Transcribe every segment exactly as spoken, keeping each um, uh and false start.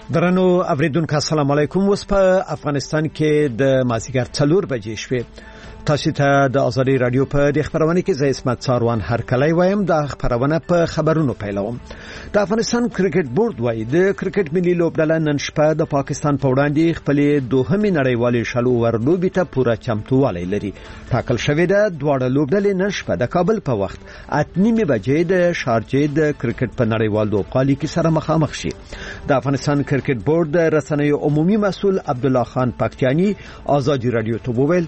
درنو اوریدونکو السلام علیکم. اوس په افغانستان کې د مازیګر څلور بجې شوې. تاسو ته د ازادي رادیو په د خبرونه کې زه اسمت ساروان هر کله وایم. د خبرونه په خبرونو پیلوم. د افغانستان کرکټ بورډ وايي د کرکټ ملي لوبډله نن شپه د پاکستان په وړاندې خپل دوهمې نړیوالې شلو ورلوبې ته پوره چمتووالی لري. ټاکل شوې ده دواړه لوبډلې نن شپه د کابل په وخت اته نیمې بجې د شارجې د کرکټ په نړیوال لوبغالي کې سره مخامخ شي. د افغانستان کرکټ بورډ د رسنیو عمومي مسؤل عبد الله خان پکتیانی ازادي رادیو ته وویل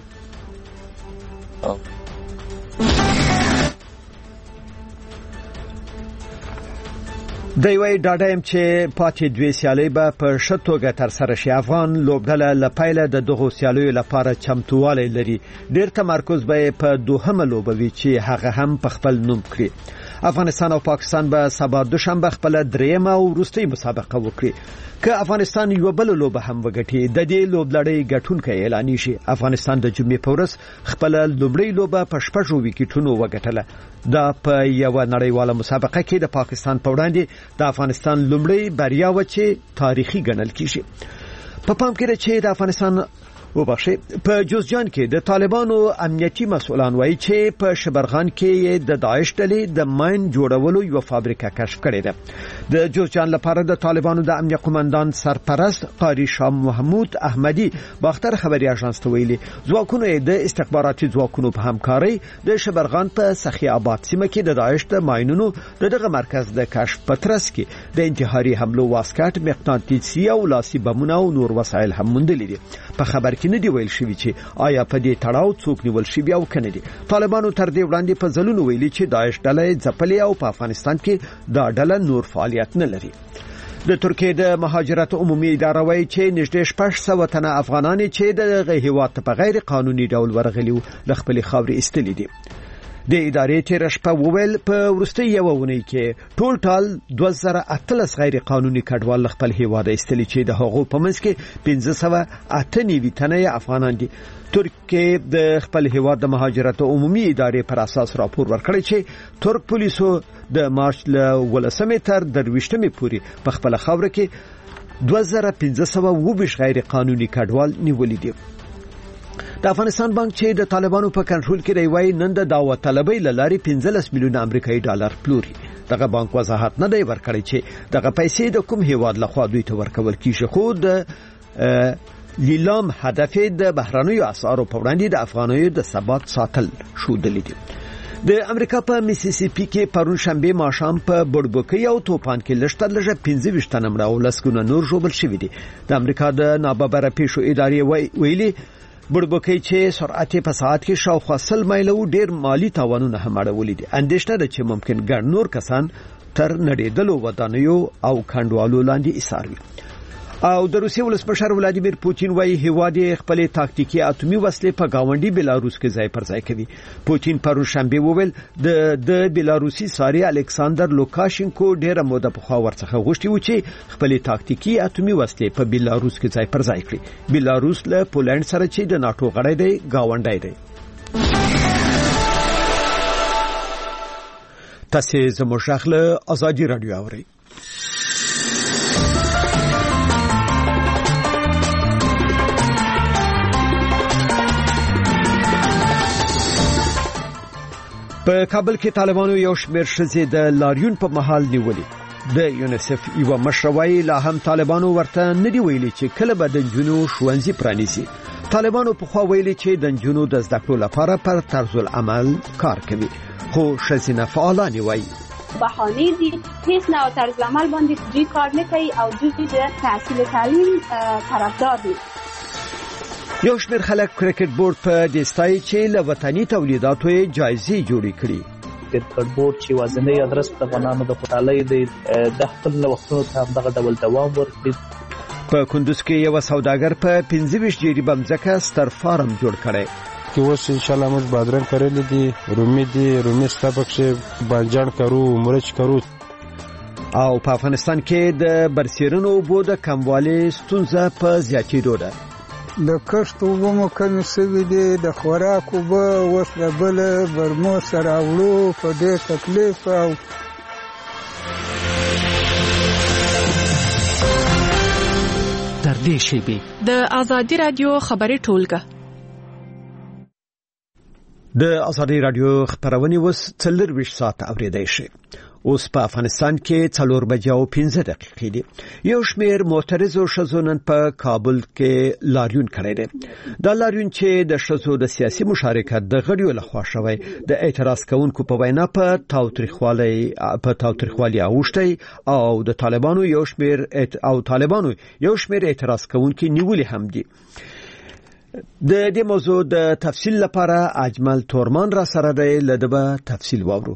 د یوې ډاډه ایم چې پاتې دوی سیالي به په شتوګه تر سره شي. افغان لوبډله لپاره د دغه سیالیو لپاره چمتووالی لري. ډیر تمرکز به په دوهمه لوبوي چې هغه هم په خپل نوم کړي. افغانستان او پاکستان به سبا دوشنبه خپل دریمه او وروستۍ مسابقه وکړي. که افغانستان یو بل لوبه هم وګټي د دې لوبلړۍ ګټونکي اعلان شي. افغانستان د جمعې په ورځ خپل لوبړۍ لوبه په شپږو وکټونو وګټله. دا په یو نړیواله مسابقه کې د پاکستان په وړاندې د افغانستان لومړی بریا و چې تاریخي ګڼل کیږي. په پام کې چې د افغانستان وبخښه په جوزجان کې د طالبانو امنیتي مسؤلان وایي چې په شبرغان کې د داعش ډلې د ماین جوړولو یو فابریکه کشف کړې ده. د جوزجان لپاره د طالبانو د امنیت قومندان سرپرست قاری شاه محمود احمدی باختر خبري اژانس ته ویلي ځواکونو د استخباراتي ځواکونو په همکارۍ د شبرغان په سخی آباد سیمه کې د داعش د ماینونو دغه مرکز د کشف پترس کې د انتحاري حملو واسکټ مقناطیسي او لاسي بمونه او نور وسایل هم موندلي دي. په خبر کې نه دی ویل شوی چې آیا په دې تړاو څوک نیول شوی او کنه دي. طالبانو تر دې وړاندې په ځلونو ویلي چې داعش ډله ځپلې او په افغانستان کې دا ډله نور فعالیت نه لري. د ترکیې د مهاجرت عمومي اداره وایي چې نږدې شپږ سوه تنه افغانان چې د هیواد په غیر قانوني ډول ورغلي ل خپل خاورې استلې دي. د ادارې تیر شپه وویل په ورستۍ یو ونی کې ټول ټال دوه زره اتلس غیر قانوني کډوال خپل هیواد استلې چې د هغو په منځ کې پنځه سوه اته نوي تنه افغانان دي. ترکیه د خپل هیواد د مهاجرت عمومي ادارې پر اساس راپور ورکړی چې ترک پولیسو د مارچ ل ولسمې تر درويشتمې پورې په خپل خاور کې دوه زره پنځه سوه اووه غیر قانوني کډوال نیولې دي. د افغانستان بانک چې د طالبانو په کنټرول کې دی وایي نن د دعوت طلبۍ لاري پنځلس میلیون امریکایي ډالر پلوري. دغه بانک وضاحت نه دی ورکړی چې دغه پیسې د کوم هیواد لخوا دوی ته ورکول کیږي. خو د لیلام هدف د بهرانيو اسعارو په وړاندې د افغانیو د ثبات ساتل شو دلیدي. د امریکا په میسیسیپي کې پرون شنبه ماښام په بړبوکي او توپان کې لشتل لږه پنځه ویشت نمبر او لسګونه نور جوړل شوی دي. د امریکا د ناببره پیښو ادارې ویلي بړبوکي چې سرعت په ساعت کې شاوخوا سل مایلو ډیر مالی تاوانونه هم اړولې دي. اندېښنه ده چې ممکن ګڼ نور کسان تر نړیدلو ودانیو او کندوالو لاندې ایسار وي. او د روسیې ولسمشر ولادیمیر پوتین وايي هیواد خپل تاکتیکي اتومي وسلې په گاونډي بلاروس کې ځای پر ځای کوي. پوتین پرون شنبه وویل د د بلاروسي ساري الکساندر لوکاشینکو ډیره موده په خوا ورڅخه غوښتي و چې خپل تاکتیکي اتومي وسلې په بلاروس کې ځای پر ځای کړي. بلاروس له پولند سره چې د ناتو غړی دی گاونډی دی. تاسو زموږ غږ ازادي رادیو اورئ. په کابل کې طالبانو یو شمېر ښځې د لاریون په محل نیولې. د یونیسف یو مشروعي لا هم طالبانو ورته نه دی ویلي چې کله به د جنونو ښوونځي پرانیزي. طالبانو په خوا ویلي چې د جنونو د زده کړو لپاره پر طرز العمل کار کوي. خو ښځینه فعالان وایي بهانه دي هیڅ نوع طرز عمل باندې دوی کار نه کوي او دوی د تحصیل تعلیم طرفدار دي. یو شمېر خلک کرکټ بورډ په دستای چې له وطني تولیداتو جایزې جوړې کړې. کرکټ بورډ چې وازنې ادرس د افغانانو د خوشحالۍ د خپل وختونو ته دغه ډول دوام ورکړي. په کندوز کې یو سوداګر په پنځه ویشت جریبه مځکه ستر فارم جوړ کړی. کې اوس ان شاء الله موږ بادرنګ کړل دي، رومي دي، رومي ستابکشه بانجان کرو، مرچ کرو. او په افغانستان کې د برسیرونو اوبو د کموالي ستونزه په زیاتېدو ده. د کښت اوبه مو کمې شوې دي، د خوراک اوبه اوس له بله برمو سره وړو په ډېر تکلیف او دې شیبې د ازادي رادیو خبري ټولګه د ازادي رادیو خبرونه وس څلور ویش ساعت اوریدای شي. اوس په افغانستان کې څلور بجې او پنځه دقیقې دي. یو شمېر معترضو ښځو نن په کابل کې لاریون کړی دی. دا لاریون چې د ښځو د سیاسي مشارکت د غړیو لخوا شوی د اعتراض کوونکو په وینا په تاوتریخوالي په تاوتریخوالي اوښتي او د طالبانو یو شمېر او طالبانو یو شمېر اعتراض کوونکي نیولې هم دي. د دې موضوع د تفصیل لپاره اجمل تورمان را سره دی. لدبه تفصیل واورو.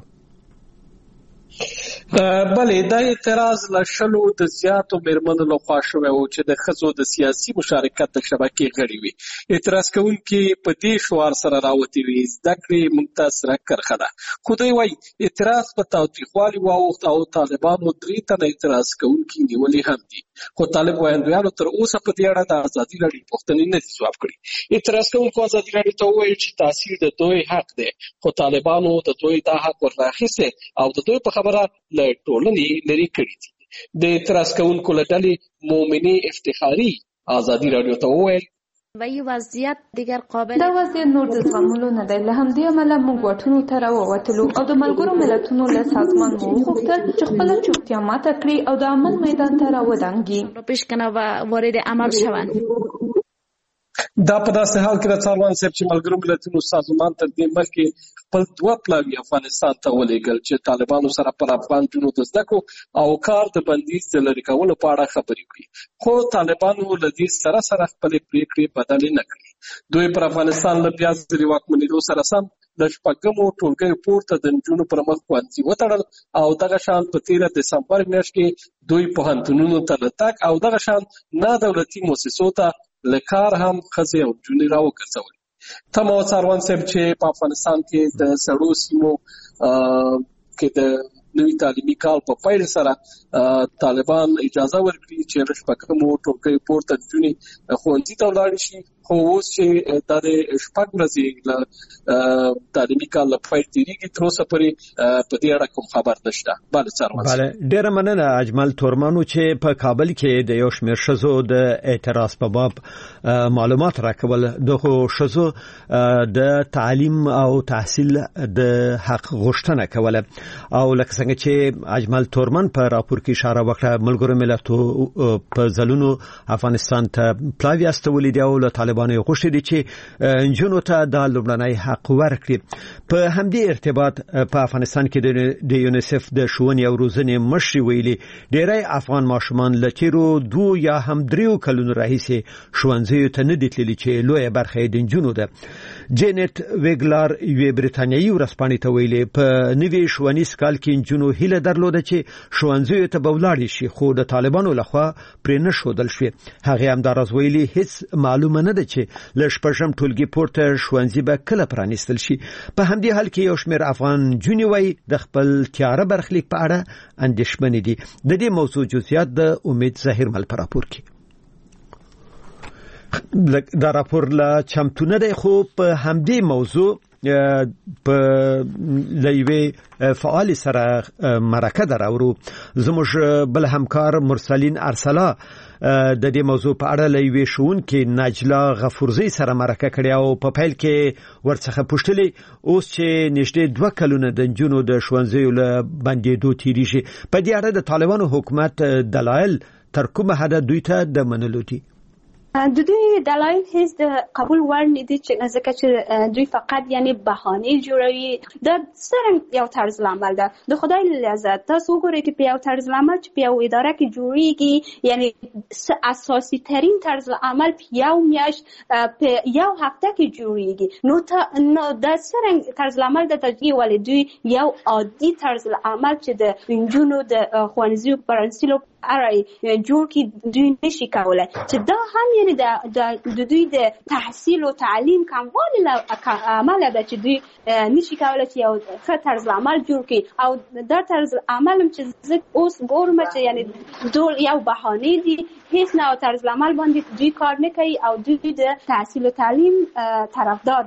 بلې دا اعتراض له شلو د زیاتو میرمنو لخوا شوی و چې د ښځو د سیاسي مشارکت د شبکې غړي وي. اعتراض کوونکي په دې شعار سره راوتي وي زده کړې موږ ته سره کرښه ده. خو دوی وایي اعتراض په تاوتریخوالي واوښت او طالبانو درې تنه اعتراض کوونکي نیولي هم دي. خو طالب وایندویانو تر اوسه په دې اړه د ازادي راډیو پوښتنې نه دي ځواب کړي. اعتراض کوونکو ازادي راډیو ته وویل چې تاثیر د دوی حق دی، خو طالبانو د دوی دا حق ورناخیستی او د دوی په خبره له ټولنې لرې کړي دي. د اعتراض کوونکو له ډلې مومنې افتخاري ازادي راډیو ته وویل و این وضعیت دیگر قابل دا وضعیت نور د زغملو نه دی. له همدې امله موږ واټونو ته راووتلو او د ملګرو ملتونو له سازمان مو وغوښتل چې خپله چوپتیا ماته کړي او د عمل میدان ته راودانګي پیش کنه و وارد عمل شوند. دا په داسې حال کې د څاروان صاحب چې ملګرو ملتونو سازمان تر دې مخکې خپل دوه پلاوي افغانستان ته ولېږل چې طالبانو سره پر افغان جنو د زده کړو او کار د بندیز د لرې کولو په اړه خبرې کړي. خو طالبانو له دې سره سره خپلې پرېکړې بدلې نه کړي. دوی پر افغانستان له بیا ځلې واکمنېدو سره سم د شپږمو ټولګیو پورته د نجونو پر مخ ښوونځي وتړل او دغه شان په تېره دسمبر میاشت کې دوی پوهنتونونو ته له تګ او دغه شان نا دولتي مؤسسو ته له کار هم ښځې او نجونې راوګرځولې. تمه او څاروان صاحب چې په افغانستان کې د سړو سیمو کې د نوي تعلیمي کال په پیل سره طالبان اجازه ورکړي چې له شپږمو ټولګیو پورته نجونې ښوونځي ته ولاړې شي. خو اوس چې دا د شپږ ورځې له تعلیمي کال له پیل تېرېږي تر اوسه پورې په دې اړه کوم خبر نشته. بله څاروان بله ډېره مننه اجمل تورمانو چې په کابل کې د یو شمېر ښځو د اعتراض په باب معلومات راکول. دغو ښځو د تعلیم او تحصیل د حق غوښتنه کوله او لکه څنګه چې اجمل تورمان په راپور کې اشاره وکړه ملګرو ملتونو په ځلونو افغانستان ته پلاوي استولې دي او له طالبانو غوښتي دي چې نجونو ته د لومړنی حق ورکړي. په همدې ارتباط په افغانستان کې د یونیسف د ښوونې او روزنې مشري ویلي ډېری افغان ماشومان له تیرو دوو یا هم دریو کلونو راهیسې ښوونځیو ته نه دي تللي چې لویه برخه یې د نجونو ده. جینټ ویګلار یوې برټانیایي ورځپاڼې ته ویلي په نوي ښوونیز کال کې نجونو هیله درلوده چې ښوونځیو ته به ولاړې شي خو د طالبانو لخوا پرې نه ښودل شوې. هغې همداراز ویلي هیڅ معلومه نه ده چې له شپږم ټولګي پورته ښوونځي به کله پرانیستل شي. په همدې حال کې یو شمېر افغان نجونې وایي د خپل تیاره برخلیک په اړه اندېښمنې دي. د دې موضوع جزئیات د امید ظاهرمل په راپور کې. دا راپور لا چمتو نه دی خو په همدې موضوع په لوی فعال سره مرکه دراورو. زموږ بل همکار مرسلین ارسلا د دې موضوع په اړه لوی شون کې نجلا غفورزی سره مرکه کړې او په پیل کې ورڅخه پوښتلې اوس چې نږدې دوه کلونه د نجونو د ښوونځیو له بندېدو تیریږي په دې اړه د طالبانو حکومت دلایل تر کومه حده دوی ته د منلو دي؟ د دوی دلایل هیڅ د قبول وړ نه دي چې ځکه چې دوی فقط یعنی بهانه جوړوي. دا څرنګه یو طرز عمل ده د خدای لذت. تاسو وګورئ چې په یو طرز عمل چې په یو اداره کې جوړیږي یعنی اساسي ترین طرز عمل په یو میاشت په یو هفته کې جوړیږي نو ته نو دا څرنګه طرز عمل د تجزیه ولې دوی یو عادي طرز عمل چې د انجونو د خوانزیو پرنسلو ارای جوړ کی دوی نشي کولای چې دا هم یعنی د دوی د تحصیل او تعلیم کموالی عمل ده چې دوی نشي کولای چې یو ښه طرز عمل جوړ کی او دا طرز عمل چې اوس ګورم چې یعنی ډول یو بهانه دي هیڅ نه طرز عمل باندې دوی کار نه کوي او دوی د تحصیل او تعلیم طرفدار دي.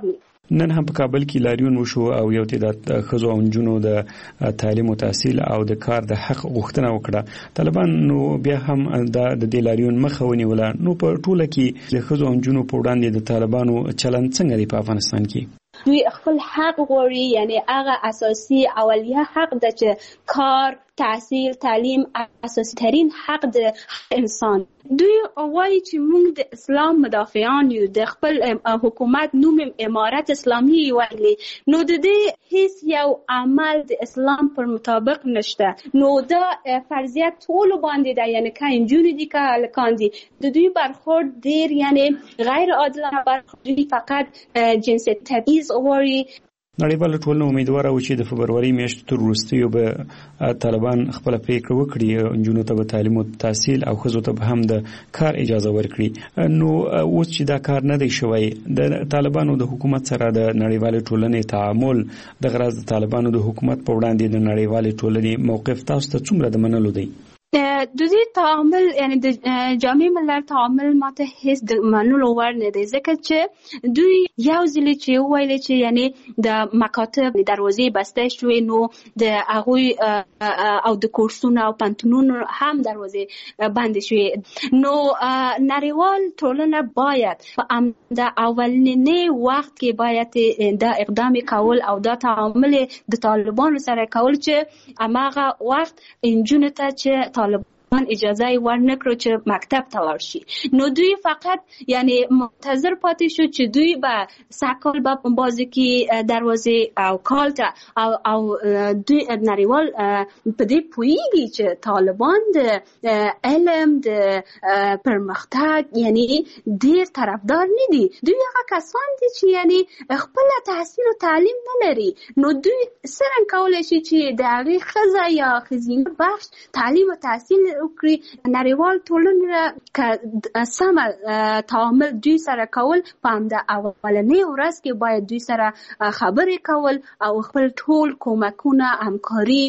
نن هم په کابل کې لاریون وشو او یو تعداد ښځو او نجونو د تعلیم او تحصیل او د کار د حق غوښتنه وکړه. طالبان نو بیا هم د دې لاریون مخه ونیوله. نو په ټوله کې د ښځو او نجونو په وړاندې د طالبانو چلند څنګه دی په افغانستان کې؟ دوی خپل حق غواړي، یعنی هغه اساسي اولیه حق د چې کار، تحصیل، تعلیم اساسي ترین حق د انسان. دوی وایي چې موږ د اسلام مدافعان یو، د خپل حکومت نوم امارت اسلامی ویلي، نو د دې هیڅ یو عمل د اسلام پر مطابق نشته. نو دا فرضیت ټول باندې ده، یعنی که انجونی دي که هلکان دي، د دوی برخورد ډیر یعنی غیر عادلانه برخورد. دوی فقط جنس تبعیض غواړي. نړیواله ټولنه امیدواره و چې د فبروري میاشتې تر وروستیو به طالبان خپل پریکړه وکړي، نجونو ته به تعلیم او تحصیل او ښځو ته به هم د کار اجازه ورکړي. نو اوس چې دا کار نه دی شوی، د طالبانو د حکومت سره د نړیوالې ټولنې تعامل د غرض د طالبانو د حکومت په وړاندې د نړیوالې ټولنې موقف تاسو ته څومره د منلو دی؟ د دې تعامل یعنی د جامع ملت تعامل ماته هیڅ د منلو وړ نه دی، ځکه چې دوی یو ځل چې ویل چې یعنی د مکاتب دروازې بسته شوې، نو د هغوی او د کورسونو او پانتونونو هم دروازې بند شوې. نو نړیوال ټولنه باید په د اولنی وخت کې باید دا اقدام کول او دا تعامل د طالبانو سره کول چې اماغه وخت انجونو ته چې طالبان اجازه ورنکړو چې مکتب ته لاړ شي. نو دوی فقط یعنی منتظر پاتې شو چې دوی به سکال به بازی کې دروازه او کال ته او او دوی نړیوال په دې پوهیږي چې طالبان د علم د پرمختګ یعنی ډیر طرفدار نه دي. دوی هغه کسان دي چې یعنی خپل تحصیل او تعلیم نه لري. نو دوی څنګه کولای شي چې د هغه ښځه یا ښځینه بخش تعلیم او تحصیل وکړي؟ نړیوال ټولنه که سم تعامل دوی سره کول، په همدا اولنۍ ورځ کې باید دوی سره خبرې کول او خپل ټول کومکونه همکاري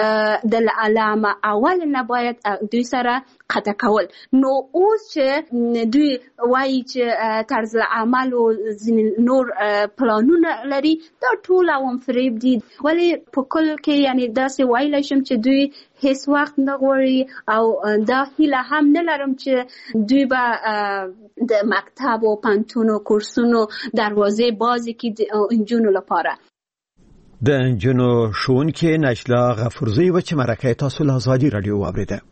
د علامه اول نه باید دوی سره قطع کول. نو اوس چې دوی وایي چې طرز عمل او نور پلانونه لري، دا ټول عوام فریب دي. ولی په کل کې یعنی داسې وایلی شم چې دوی هیڅ وخت نه غواړي او دا هیله هم نه لرم چې دوی به د مکتب او پانتون او کورسونو دروازې بازی کې د انجونو لپاره. د انجونو ښوونکې نجله غفورزی و چې مرکه تاسو له ازادي رادیو واوریده.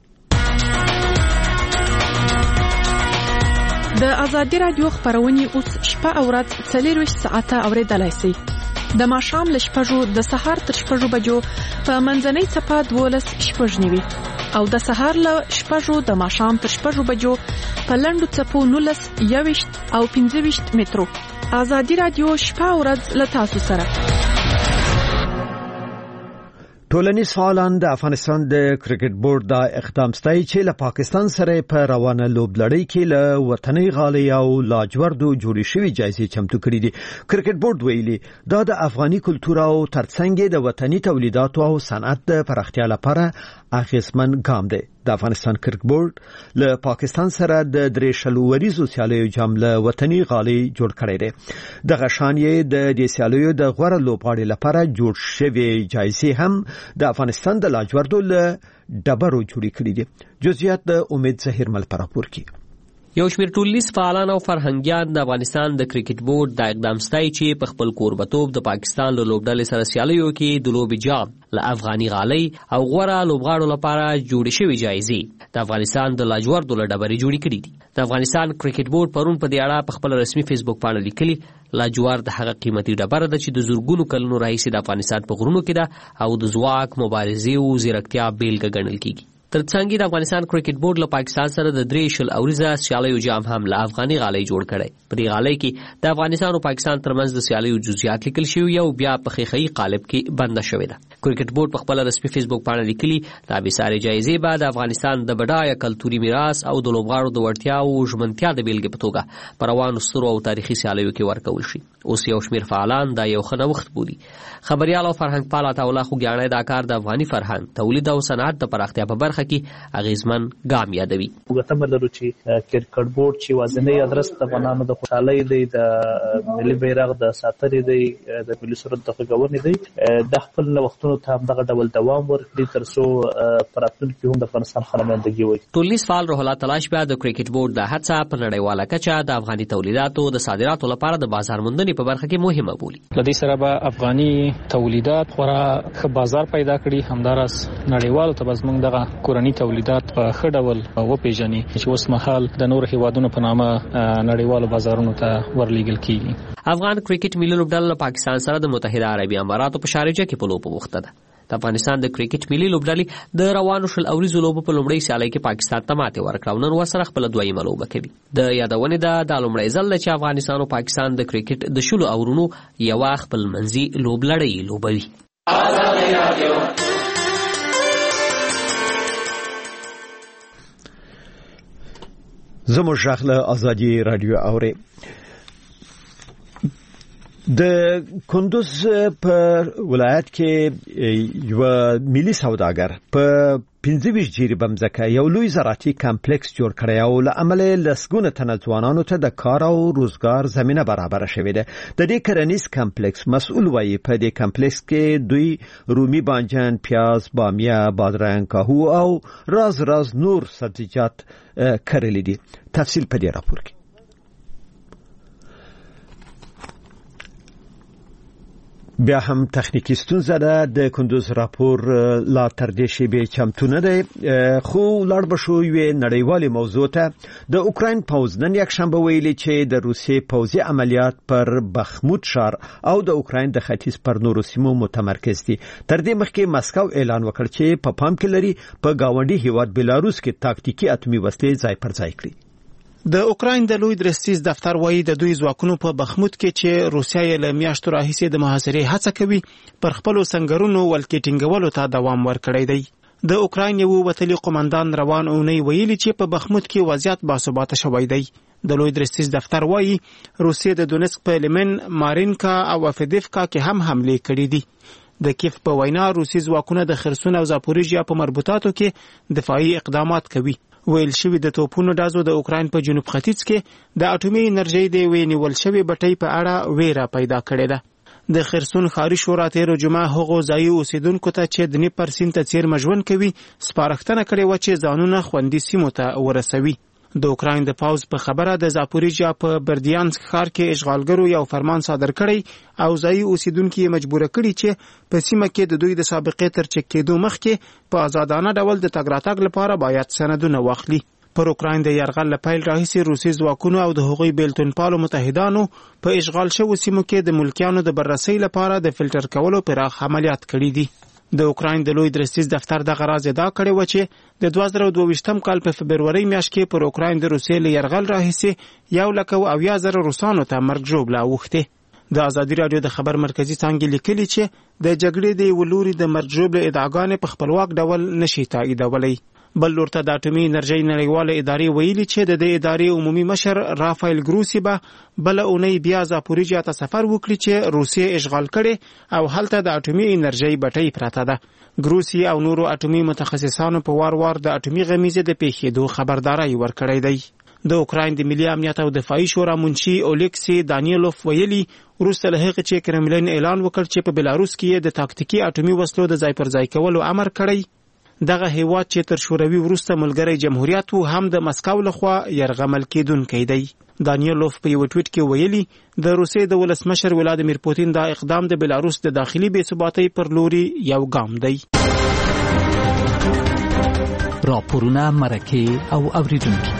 د ازادي رادیو خبرونه اوس شپه او ورځ څلورویشت ساعته اوریدلای شئ. د ماښام له شپږو د سهار تر شپږو بجو په منځنۍ څپه دولس شپږ نیوي او د سهار له شپږو د ماښام تر شپږو بجو په لنډو څپو نولس یوویشت او پنځه ویشت مترو. ازادي رادیو شپه او ورځ له تاسو سره. ټولنیز فعالان د افغانستان د کرکټ بورډ د اقدام ستایي چې له پاکستان سره په روانه لوبلړۍ کې له وطني غالۍ او لاجوردو جوړې شوې جایزې چمتو کړې دي. کرکټ بورډ ویلي دا د افغاني کلتور او ترڅنګ د وطني تولیداتو او صنعت د پراختیا لپاره اغیزمن ګام دی. د افغانستان کرکټ بورډ له پاکستان سره د درې شلو وریزو سیالیو جام له وطني غالۍ جوړ کړی دی. دغه شان یې د دې سیالیو د غوره لوبغاړي لپاره جوړ شوی جایزې هم د افغانستان د لاجوردو له ډبرو جوړې کړې دي. جزئیات د امید زهیر مل پر راپور کې. یو شمېر ټولنیز فعالان او فرهنګیان د افغانستان د کرکټ بورډ د اقدام ستایي چې په خپل کوربتوب د پاکستان له لوبډلې سره سیالیو کې د لوبې جام له افغاني غالۍ او غوره لوبغاړو لپاره جوړې شوې جایزې د افغانستان د لاجوردو له ډبرې جوړې کړې دي. د افغانستان کرکټ بورډ پرون په دې اړه په خپل رسمي فیسبوک باندې لیکلي لاجورد هغه قیمتي ډبره ده چې د زورګونو کلونو راهیسې د افغانستان په غرونو کې ده او د ځواک، مبارزې او ځیرکتیا بیلګه ګڼل کېږي. ترڅنګ د افغانستان کرکټ بورډ له پاکستان سره د درې شل اوریزه سیالیو جام هم له افغاني غالۍ جوړ کړی. په دې غالۍ کې د افغانستان او پاکستان ترمنځ د سیالیو جزئیات لیکل شوي او بیا په خیخي قالب کې بنده شوې ده. کرکټ بورډ په خپل رسمي فیسبوک باندې لیکلي دا بېساري جایزې به د افغانستان د بډایه کلتوري میراث او د لوبغاړو د وړتیا او ژمنتیا د بیلګې په توګه په روانو سترو او تاریخي سیالیو کې ورکول شي. اوس یو شمېر فعالان دا یو ښه نوښت بولي. خبریال او فرهنګ پال عطاالله خوږیاڼی دا کار د افغاني فرهنګ، تولید او صنعت د پراختیا په برخه برخه کې اغیزمن ګام یادوي. وګټه لرو چې کرکټ بورډ چې وازنې ادرس د افغانانو د خوشحالۍ دی، د ملي بیرغ د ساترې دی، د ملي سرود د خوږونې دی، د خپل وختونو ته همدغه ډول دوام ورکړي ترڅو په راتلونکي کې هم د افغانستان خنمایندګي وکړي. ټولنیز فعال روح الله تلاش بیا د کرکټ بورډ د هڅه په نړیواله کچه د افغاني تولیداتو د صادراتو لپاره د بازار موندنې په برخه کې مهمه بولي. لدې سره به افغاني تولیدات خورا ښه بازار پیدا کړي، همداراز نړیوالو ته زموږ دغه کورني تولیدات په ښه ډول وپیژني چې اوس مهال د نور هیوادونو په نامه نړیوالو بازارونو ته ورلیږل کیږي. افغان کرکټ ملي لوبډله له پاکستان سره د متحده عربي اماراتو په شارجه کې په لوبو بوخته ده. د افغانستان د کرکټ ملي لوبډلې د روانو شل اوریزو لوبو په لومړۍ سیالۍ کې پاکستان ته ماتې ورکړه او نن ورسره خپله دویمه لوبه کوي. د یادونې ده دا لومړی ځل ده چې افغانستان او پاکستان د کرکټ د شلو اورونو یوه خپلمنځي لوبلړۍ لوبوي. زموږ غږ له ازادي رادیو اوري. د کندوز په ولایت کې یو ملي سوداګر په پنځه ویشت جریبه مځکه یو لوی زراعتي کمپلیکس جوړ کړی او له امله لسګونه تنه ځوانانو ته د کار او روزګار زمینه برابره شوې ده. د دې کرنیز کمپلیکس مسؤل وایي په دې کمپلیکس کې دوی رومي بانجان، پیاز، بامیه، بادرنګ، کاهو او راز راز نور سبزیجات کرلي دي. تفصیل په دې راپور کې. بیا هم تخنیکی ستونزه ده. د کندوز راپور لا تر دې شیبې چمتو نه دی، خو لاړ به شو یوې نړیوالې موضوع ته. د اوکراین پوځ نن یکشنبه ویلي چې د روسیې پوځي عملیات پر بخموت ښار او د اوکراین د ختیځ پر نورو سیمو متمرکز دي. تر دې مخکې مسکو اعلان وکړ چې په پام کې لري په گاونډي هیواد بلاروس کې تاکتیکي اتومي وسلې ځای پر ځای کړي. د اوکراین د لوی درستیز دفتر وایي د دوی ځواکونو په بخموت کې چې روسیا یې له میاشتو راهیسې د محاصرې هڅه کوي پر خپلو سنگرونو ولکې ټینګولو ته دوام ورکړی دی. د اوکراین یو وتلی قومندان روان اونۍ ویلي چې په بخموت کې وضعیت باثباته شوی دی. د لوی درستیز دفتر وایي روسیې د دونسک په لمن، مارینکا او افدیفکا کې هم حملې کړې دي. د کیف په وینا روسي ځواکونه د خرسون او زاپوریژیا په مربوطاتو کې دفاعي اقدامات کوي. ویل شوی د توپونو ډازو د اوکراین په جنوب ختیځ کې د اټومي انرژۍ د وینیول شوی بټۍ په اړه ویره پیدا کړې ده. د خرسون ښاري شورا تېره جمعه هغو ځایي اوسیدونکو ته چې د دنیپر سیند ته څیرمه ژوند کوي سپارښتنه کړې وه چې ځانونه خوندي سیمو ته ورسوي. د اوکراین د پوځ په خبره د زاپوریژیا په بردیانسک ښار کې اشغالګرو یو فرمان صادر کړی او ځایي اوسیدونکي یې مجبوره کړي چې په سیمه کې د دوی د سابقې تر چک کېدو مخکې په آزادانه ډول د تګ راتګ لپاره باید سندونه واخلي. پر اوکراین د یرغل له پیل راهیسې روسي ځواکونو او د هغوی بیلتونپالو متحدانو په اشغال شوو سیمو کې د ملکیانو د بررسۍ لپاره د فلټر کولو پراخ عملیات کړي دي. د اوکراین د لوی درستیز دفتر دغه راز ادعا کړې وه چې د دوه زره دوه ویشتم کال په فبرورۍ میاشت کې پر اوکراین د روسیې له یرغل راهیسې یو لک او اویا زره روسانو ته مرګ ژوبله اوښتې. د ازادي راډیو د خبر مرکزي څانګې لیکلي چې د جګړې د یوه لوري د مرګ ژوبلې ادعاګانې په خپلواک ډول نشي تاییدولی. بل لور ته د اټومي انرژۍ نړیواله ادارې ویلي چې د دې ادارې عمومي مشر رافایل ګروسی به بله اونۍ بیا زاپوریژیا ته سفر وکړي چې روسیې اشغال کړي او هلته د اټومي انرژۍ بټۍ پرته ده. ګروسی او نورو اټومي متخصصانو په وار وار د اټومي غمیزې د پیښېدو خبرداری ورکړی دی. د اوکراین د ملي امنیت او دفاعي شورا منشي اولیکسی دانیلوف ویلي وروسته له هغې چې کرملین اعلان وکړ چې په بلاروس کې د تاکتیکي اټومي وسلو د ځای پر ځای کولو امر کړی، دغه هیواد چې تر شوروي وروسته ملګری جمهوریت و هم د مسکو لخوا یرغمل کېدونکی دی. دانیلوف په یو ټویټ کې ویلي د روسیې د ولسمشر ولادیمیر پوتین دا اقدام د بلاروس د داخلي بې ثباتۍ پر لوري یو ګام دی. راپورونه، مرکې او اوریدونکي.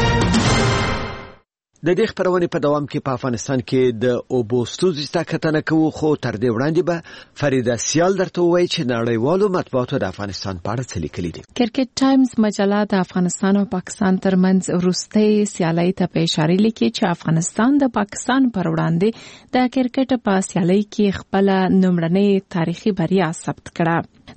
د دې خبرونه په دوام کې په افغانستان کې د اوبو ستونزې ته کتنه کوو، خو تر دې وړاندې به فریده سیال درته وایي چې نړیوالو مطبوعاتو د افغانستان په اړه څه لیکلي دي. کرکټ ټایمز مجله د افغانستان او پاکستان ترمنځ وروستۍ سیالۍ ته په اشاره لیکي چې افغانستان د پاکستان پر وړاندې د کرکټ په سیالۍ کې خپل نومړنۍ تاریخي بریا ثبت کړه.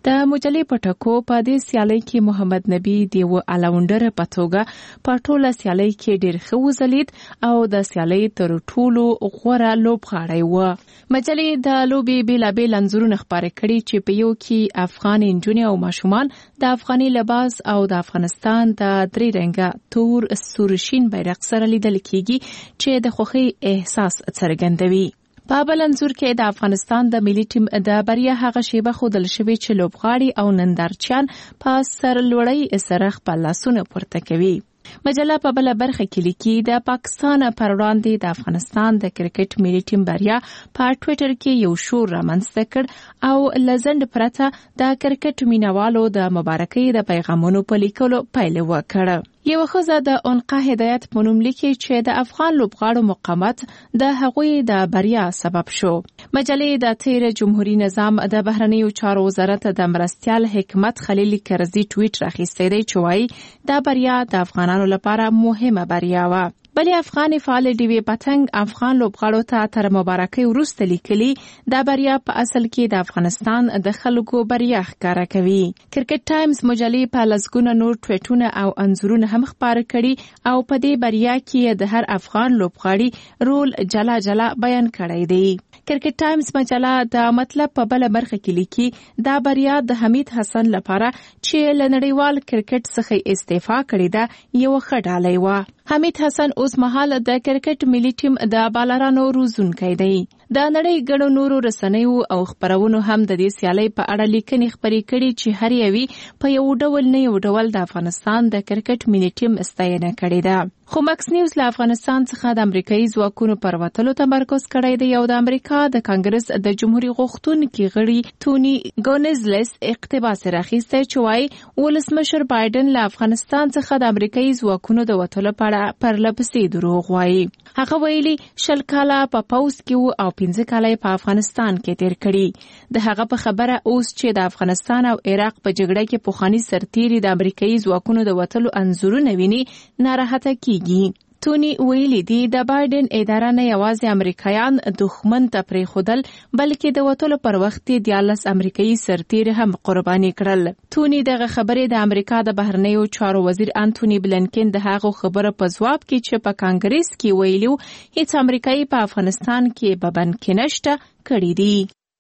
د مجلې په ټکو په دې سیالۍ کې محمد نبی د یو الاونډر په توګه په ټوله سیالۍ کې ډېر ښه وځلید او د سیالۍ تر ټولو غوره لوبغاړی و. مجلې د لوبې بېلابېل انځورونه خپاره کړي چې په یو کې افغان نجونې او ماشومان د افغاني لباس او د افغانستان د درې رنګه تور سور شین بیرغ سره لیدل کیږي چې د خوښۍ احساس څرګندوي. په بل انځور کې د افغانستان د ملي ټیم د بریا هغه شیبه ښودل شوې چې لوبغاړي او نندارچیان په سرلوړۍ سره خپل لاسونه پورته کوي. مجله په بل برخه کې لیکي د پاکستان پر وړاندې د افغانستان د کرکټ ملي ټیم بریا په ټوئیټر کې یو شور رامنځته کړ او لزند پرته د کرکټ مینوالو د مبارکۍ د پیغامونو په لیکلو پیل وکړ. یو ښځه د عنقا هدایت په نوم لیکي چې د افغان لوبغاړو مقاومت د هغوی د بریا سبب شو. مجلې د تیر جمهوریت نظام د بهرنیو چارو وزارت د مرستیال حکمت خلیل کرزي ټویټ راخیستی دی چې وایي دا بریا د افغانانو لپاره مهمه بریا و. بلې افغان فعال ډیوی پتنګ افغان لوبغاړو ته تر مبارکۍ وروسته لیکلي دا بریا په اصل کې د افغانستان د خلکو بریا ښکاره کوي. کرکټ ټایمز مجلې په لسګونه نور ټویټونه او انځورونه هم خپاره کړي او په دې بریا کې د هر افغان لوبغاړي رول جلا جلا بیان کړی دی. کرکټ ټایمز مجله د مطلب په بل برخه کې لیکي دا بریا د حمید حسن لپاره چې له نړیوال کرکټ څخه استعفا کړې ده یو ښه ډالۍ و. حمید حسن اوس مهال د کرکټ ملي ټیم د بالرانو روزونکی دی. د نړۍ ګڼو نورو رسنیو او خبرونو هم د دې سیالۍ په اړه لیکنې خپرې کړي چې هر یوې په یو ډول نه یو ډول د افغانستان د کرکټ ملي ټیم ستاینه کړې ده. خو مکس نیوز له افغانستان څخه د امریکایي ځواکونو پر وتلو تمرکز کړی دی او د امریکا د کانګرس د جمهوریت غوښتونکي غړي توني ګونزلس اقتباس راخیستی چې وایي ولسمشر بایدن له افغانستان څخه د امریکایي ځواکونو د وتلو په اړه پرلپسې دروغ وایي. هغه ویلي شل کاله په پوځ کې و او پنځه کاله په افغانستان کې تیر کړي. د هغه په خبره اوس چې د افغانستان او عراق په جګړه کې پوخانی سرتیري د امریکایي ځواکونو د وتلو انځورونه ویني ناراحته کیږي. توني ویلي دی د بایدن اداره نه یوازې امریکایان دښمن ته پرېښودل بلکې د وتلو پر وخت یې دیارلس امریکایي سرتیري هم قرباني کړل. توني دغه خبرې د امریکا د بهرنیو چارو وزیر انټوني بلنکن د هغو خبره په ځواب کې چې په کانګریس کې ویلو هیڅ امریکایي په افغانستان کې به بند کې نشته کړی دی.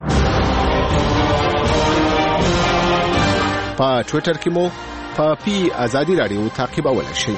په ټوئیټر کې مو په پی ازادي رادیو تعقیبولای شئ.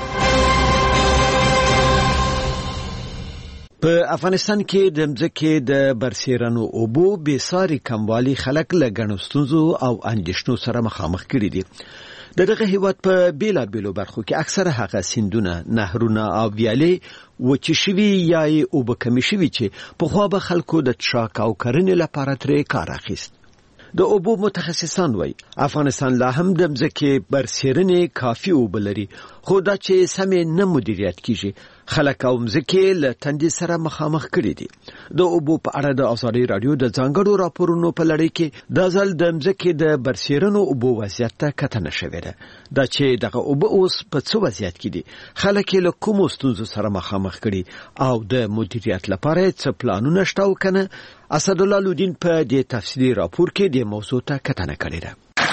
په افغانستان کې د مځکې د برسیرانو اوبو بې ساري کموالی خلک له ګڼو ستونزو او اندېښنو سره مخامخ کړي دي. د دغه هیواد په بیلابیلو برخو کې اکثره هغه سیندونه، نهرونه او ویالې وچې شوي یا یې اوبه کمې شوي چې پخوا به خلکو د څښاک او کرنې لپاره ترې کار اخیست. د اوبو متخصصان وایي افغانستان لا هم د مځکې برسیرنې کافي اوبه لري، خو دا چې سمې نه مدیریت کیږي خلک او مځکې له تندې سره مخامخ کړي دي. د اوبو په اړه د ازادي رادیو د ځانګړو راپورونو په لړۍ کې د ځل د مځکې د برسیرنو اوبو وضعیت ته کتنه شوې ده. دا چې دغه اوبه اوس په څه وضعیت کې دي، خلک له کومو ستونزو سره مخامخ کړي او د مدیریت لپاره څه پلانونه شته او کنه. اسدالله لودین په دې تفصیلي راپور کې د موضوع ته کتنه کړې ده.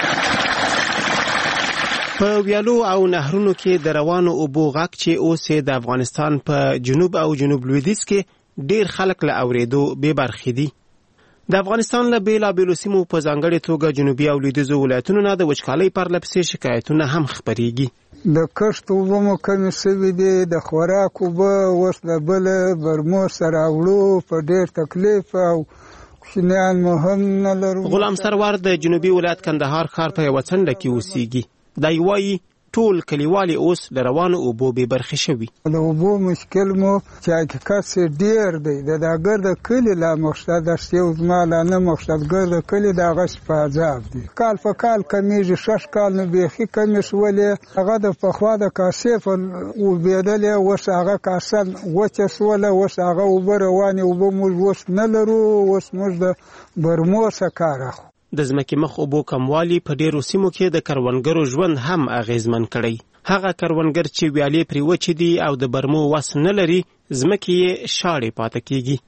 په ویالو او نهرونو کې د روانو اوبو غږ چې اوس د افغانستان په جنوب او جنوب لویدیځ کې ډیر خلک له اوریدو بې برخې دي. د افغانستان له بیلابیلو سیمو په ځانګړې توګه جنوبي او لویدیځو ولایتونو نه د وچکالۍ پرلپسې شکایتونه هم خپریږي. د کښت اوبه مو کمې شوې دي، د خوراک اوبه اوس له بله برمو سره وړو په ډېر تکلیف او کوچنیان مو هم نه لرو. غلام سرور د جنوبي ولایت کندهار ښار په یوه څنډه کې اوسېږي. دی وایي ټول کلیوالي اوس له روانو اوبو بې برخې شوي. د اوبو مشکل مو چې حقیقت چې ډېر دی، د دا ګرده کلي لا مقصد داسې یو زما لا نه مقصد ګرده کلي د هغه په عذاب دي. کال په کال کمیږي، شش کال نه بیخي کمې شولې. هغه د پخوا د کاسې په اوبېدلې، اوس هغه کاسه وچه شوله، اوس هغه اوبه روانې اوبه موږ اوس نه لرو. اوس موږ د برمو څخه کار اخلو. د ځمکې مخ اوبو کموالی په ډیرو سیمو کې د کروندګرو ژوند هم اغیزمن کړی. هغه کروندګر چې ویالې پرې وچې دي او د برمو وس نه لري، ځمکې یې شاړې پاتې کیږي.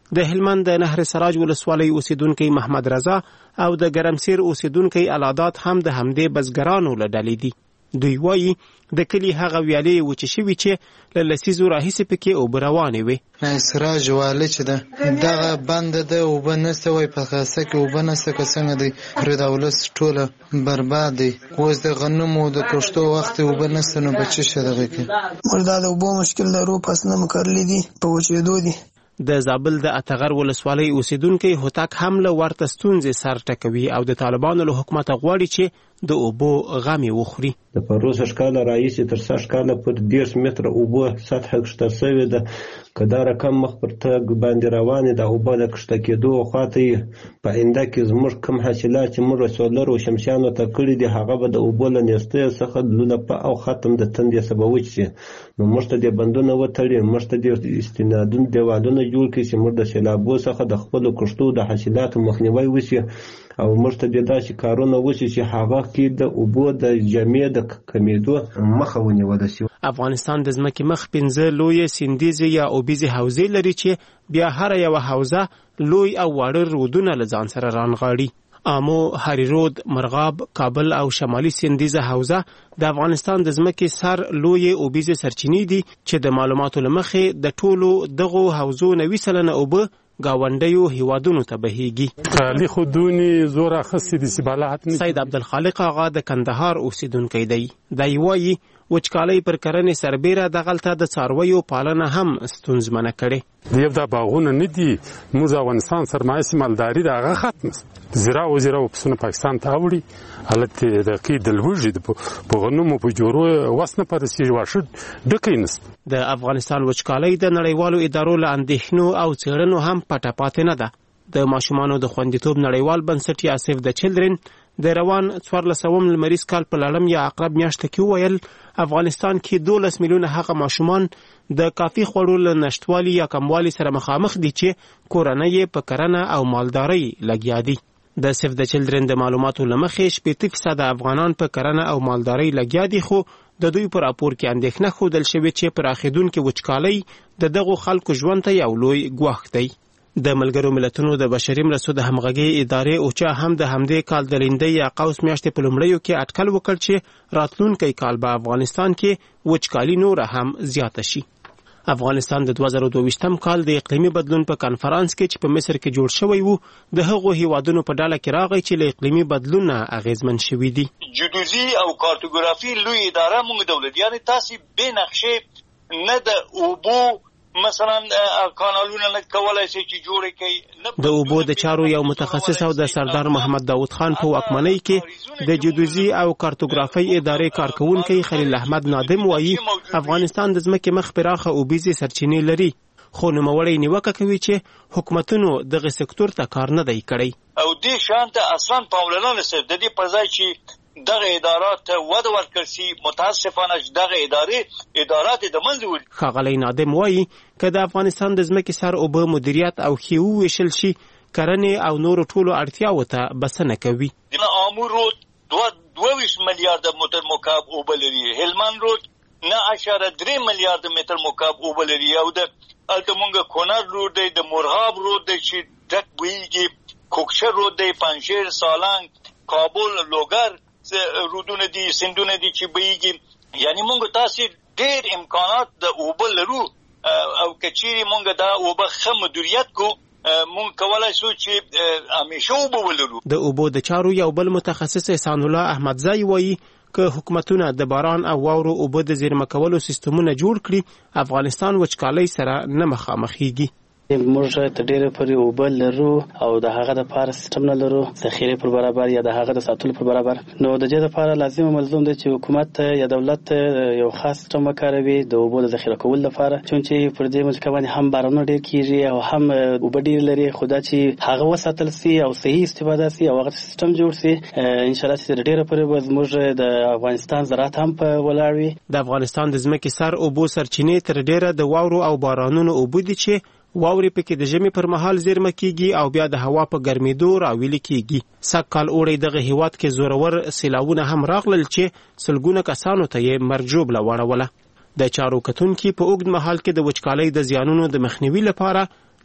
د هلمند د نهر سراج ولسوالۍ اوسیدونکي محمد رضا او د ګرمسیر اوسیدونکي العادات هم د همدې بزګرانو له ډلې دي. دوی وایي د کلي هغه ویالې وچې شوي چې له لسیزو راهیسې پکې اوبه روانې وې. سراج والي چې ده دغه بنده ده اوبه نشته وایي په خاصه کې اوبه نشته که څنګه دی پرې د ولس ټوله برباد دی. اوس د غنمو د کښتو وخت اوبه نشته نو به څه شي دغه کې موږ دا د اوبو مشکل لرو پس نه مو کرلی دي په وچېدو دي. د زابل د اتغر ولسوالۍ اوسیدونکي هوتک هم له ورته ستونزې سر ټکوي او د طالبانو له حکومت غواړي چې د اوبو غمې وخوري. د پروسه شکاله راهیسې تر سږ کاله پر دېرش متره اوبه سطحه کښته سوې ده. که دا رقم مخ پر تګ باندې روانې د اوبه د کښته کېدو خواته یې په آینده کې زموږ کوم حاصلات چې موږ سولر او شمسیانو ته کړي دي هغه به د اوبو له نیستۍ څخه لولپه او ختم د تندې سبب وچ شي. نو موږ ته دې بندونه وتړي، موږ ته دې استنادون دیوالونه جوړ کړي چې موږ د سیلابو څخه د خپلو کښتو د حاصلاتو مخنیوی وشي او موږ ته دې داسې کارونه وشي چې هغه کې د اوبو د جمعې د کمیدو مخه ونیوله شي. افغانستان د ځمکې مخ پنځه لویې سیندیزې یا اوبیزې حوزې لري چې بیا هر یوه حوزه لوی او واړه رودونه له ځان سره رانغاړي. آمو، هری رود، مرغاب، کابل او شمالي سیندیزه حوزه د افغانستان د ځمکې سر لویې اوبیزې سرچینې دي چې د معلوماتو له مخې د ټولو دغو حوزو نوي سلنه اوبه گاونډیو هیوادونو ته بهیږي. علی خودونی زور اخصی دي سبالات سید عبدالخالق آغا د کندهار اوسیدونکی دی. دی وایي وچکالۍ پر کرنې سربیره دغلته د څارویو پالنه هم ستونزمنه کړې. دیو دا باغونه نه دي موږ افغانستان سرمایه مالداري د هغه ختم زراعه او زراعه پسونه پاکستان ته وړي حالت د کې د لوږې په غنمو په جوړو وسنه پر سي واښه ډکې نست. د افغانستان وچکالۍ د نړیوالو ادارو له اندېښنو او څېړنو هم پټه پاتې نه ده. د ماشومانو د خوندیتوب نړیوال بنسټ یا سیف د چلډرن د روان څوارلسم لمریز کال په لړم یا عقرب میاشته کې وویل افغانستان کې دولس میلیونه هغه ماشومان د کافي خوړو له نشتوالي یا کموالي سره مخامخ دي چې کورنۍ یې په کرنه او مالدارۍ لګیا دي. د سیف د چلډرن د معلوماتو له مخې شپېته فیصده افغانان په کرنه او مالدارۍ لګیا دي، خو د دوی پر راپور کې اندېښنه ښودل شوې چې پراخېدونکې وچکالۍ د دغو خلکو ژوند ته یو لوی ګواښ دی. د ملګرو ملتونو د بشري مرستو د همغږۍ ادارې اوچا هم د همدې کال د لیندۍ یا قوس میاشتې په لومړیو کې اټکل وکړ چې راتلونکی کال به افغانستان کې وچکالي نوره هم زیاته شي. افغانستان د دوه زره دوه ویشتم کال د اقلیمي بدلون په کنفرانس کې چې په مصر کې جوړ شوی و د هغو هیوادونو په ډله کې راغی چې له اقلیمي بدلون نه اغیزمن شوي دي. جیودوزي او کارتوګرافي لوی اداره موږ دولت یعنی تاسو به نقشې نه د اوبو مثلا کانالونه نه کولای شي چې جوړ کړي. د اوبو د چارو یو متخصص او د سردار محمد داود خان په واکمنۍ کې د جیودوزي او کارتوګرافي ادارې کارکونکي خلیل احمد نادم وایي افغانستان د ځمکې مخ پراخه اوبیزې سرچینې لري، خو نوموړی نیوکه کوي چې حکومتونو دغه سکتور ته کار نه دی کړی او دې شان ته اصلا پاملرنه نشته. د دې پر ځای چې دغه ادارات وده ورکړل شي متاسفانه دغه ادارې ادارات د منځ وړي. ښاغلی نادم وایي که د افغانستان د ځمکې سر اوبه مدیریت او ښې وویشل شي کرنې او نورو ټولو اړتیاوو ته بسنه کوي. آمو رود دوه ویشت میلیارده متر مکعب اوبه لري، هلمند رود نه اشاره درې میلیارده متر مکعب اوبه لري او د هلته مونږ کونړ رود دی، د مرغاب رود دی چې ډک بهیږي، کوکشه رود دی، پنجشیر، سالنګ، کابل، لوګر رودونه دي، سیندونه دي چې بهیږي. یعنی مونږ تاسو ډېر امکانات د اوبه لرو او که چیرې مونږ دا اوبه ښه مدیریت کو مونږ کولای شو چې همیشه اوبه ولرو. د اوبو د چارو یو بل متخصص احسان الله احمدزی وایي که حکومتونه د باران او واورو اوبه د زیرمه کولو سیستمونه جوړ کړي افغانستان وچکالۍ سره نه مخامخېږي. موږ ته ډېر پرې اوبه لرو او د هغه د پاره سیستم نه لرو ذخیره پر برابر یا د هغه د ساتلو پر برابر. نو د دې لپاره لازم ملزوم دی چې حکومت یا دولت یو خاص سیستم وکاروي د اوبو د ذخیره کولو لپاره، چونچې پر دې مځکه باندې هم بارانونه ډېر کیږي او هم اوبه ډېر لري، خو دا چې هغه وساتل سي او صحیح استفاده سي او هغه سیستم جوړ سي ان شاء الله چې ډېر پرې به زموږ د افغانستان زراعت هم په ولاړ وي. د افغانستان د ځمکې سر اوبو سرچینې تر ډېره د واورو او بارانونو اوبه دي چې واورې پکې د ژمي پر مهال زیرمه کیږي او بیا د هوا په ګرمېدو راویلې کیږي. سږ کال اوړی دغه هیواد کې زورور سیلاوونه هم راغلل چې سلګونه کسانو ته یې مرګ ژوبله واړوله. د چارو کتونکي په اوږد مهال کې د وچکالۍ د زیانونو د مخنیوي لپاره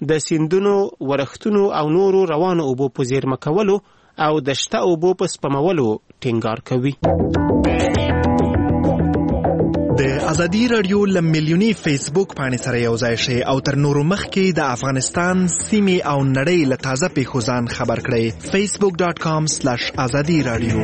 د سیندونو، ورښتونو او نورو روانو اوبو په زیرمه کولو او د شته اوبو په سپمولو ټینګار کوي. د ازادي رادیو له میلیوني فیسبوک پاڼې سره یو ځای شئ او تر نورو مخکې د افغانستان سیمې او نړۍ له تازه پیښو ځان خبر کړئ. فیسبوک ډاټ کام سلیش ازادي رادیو.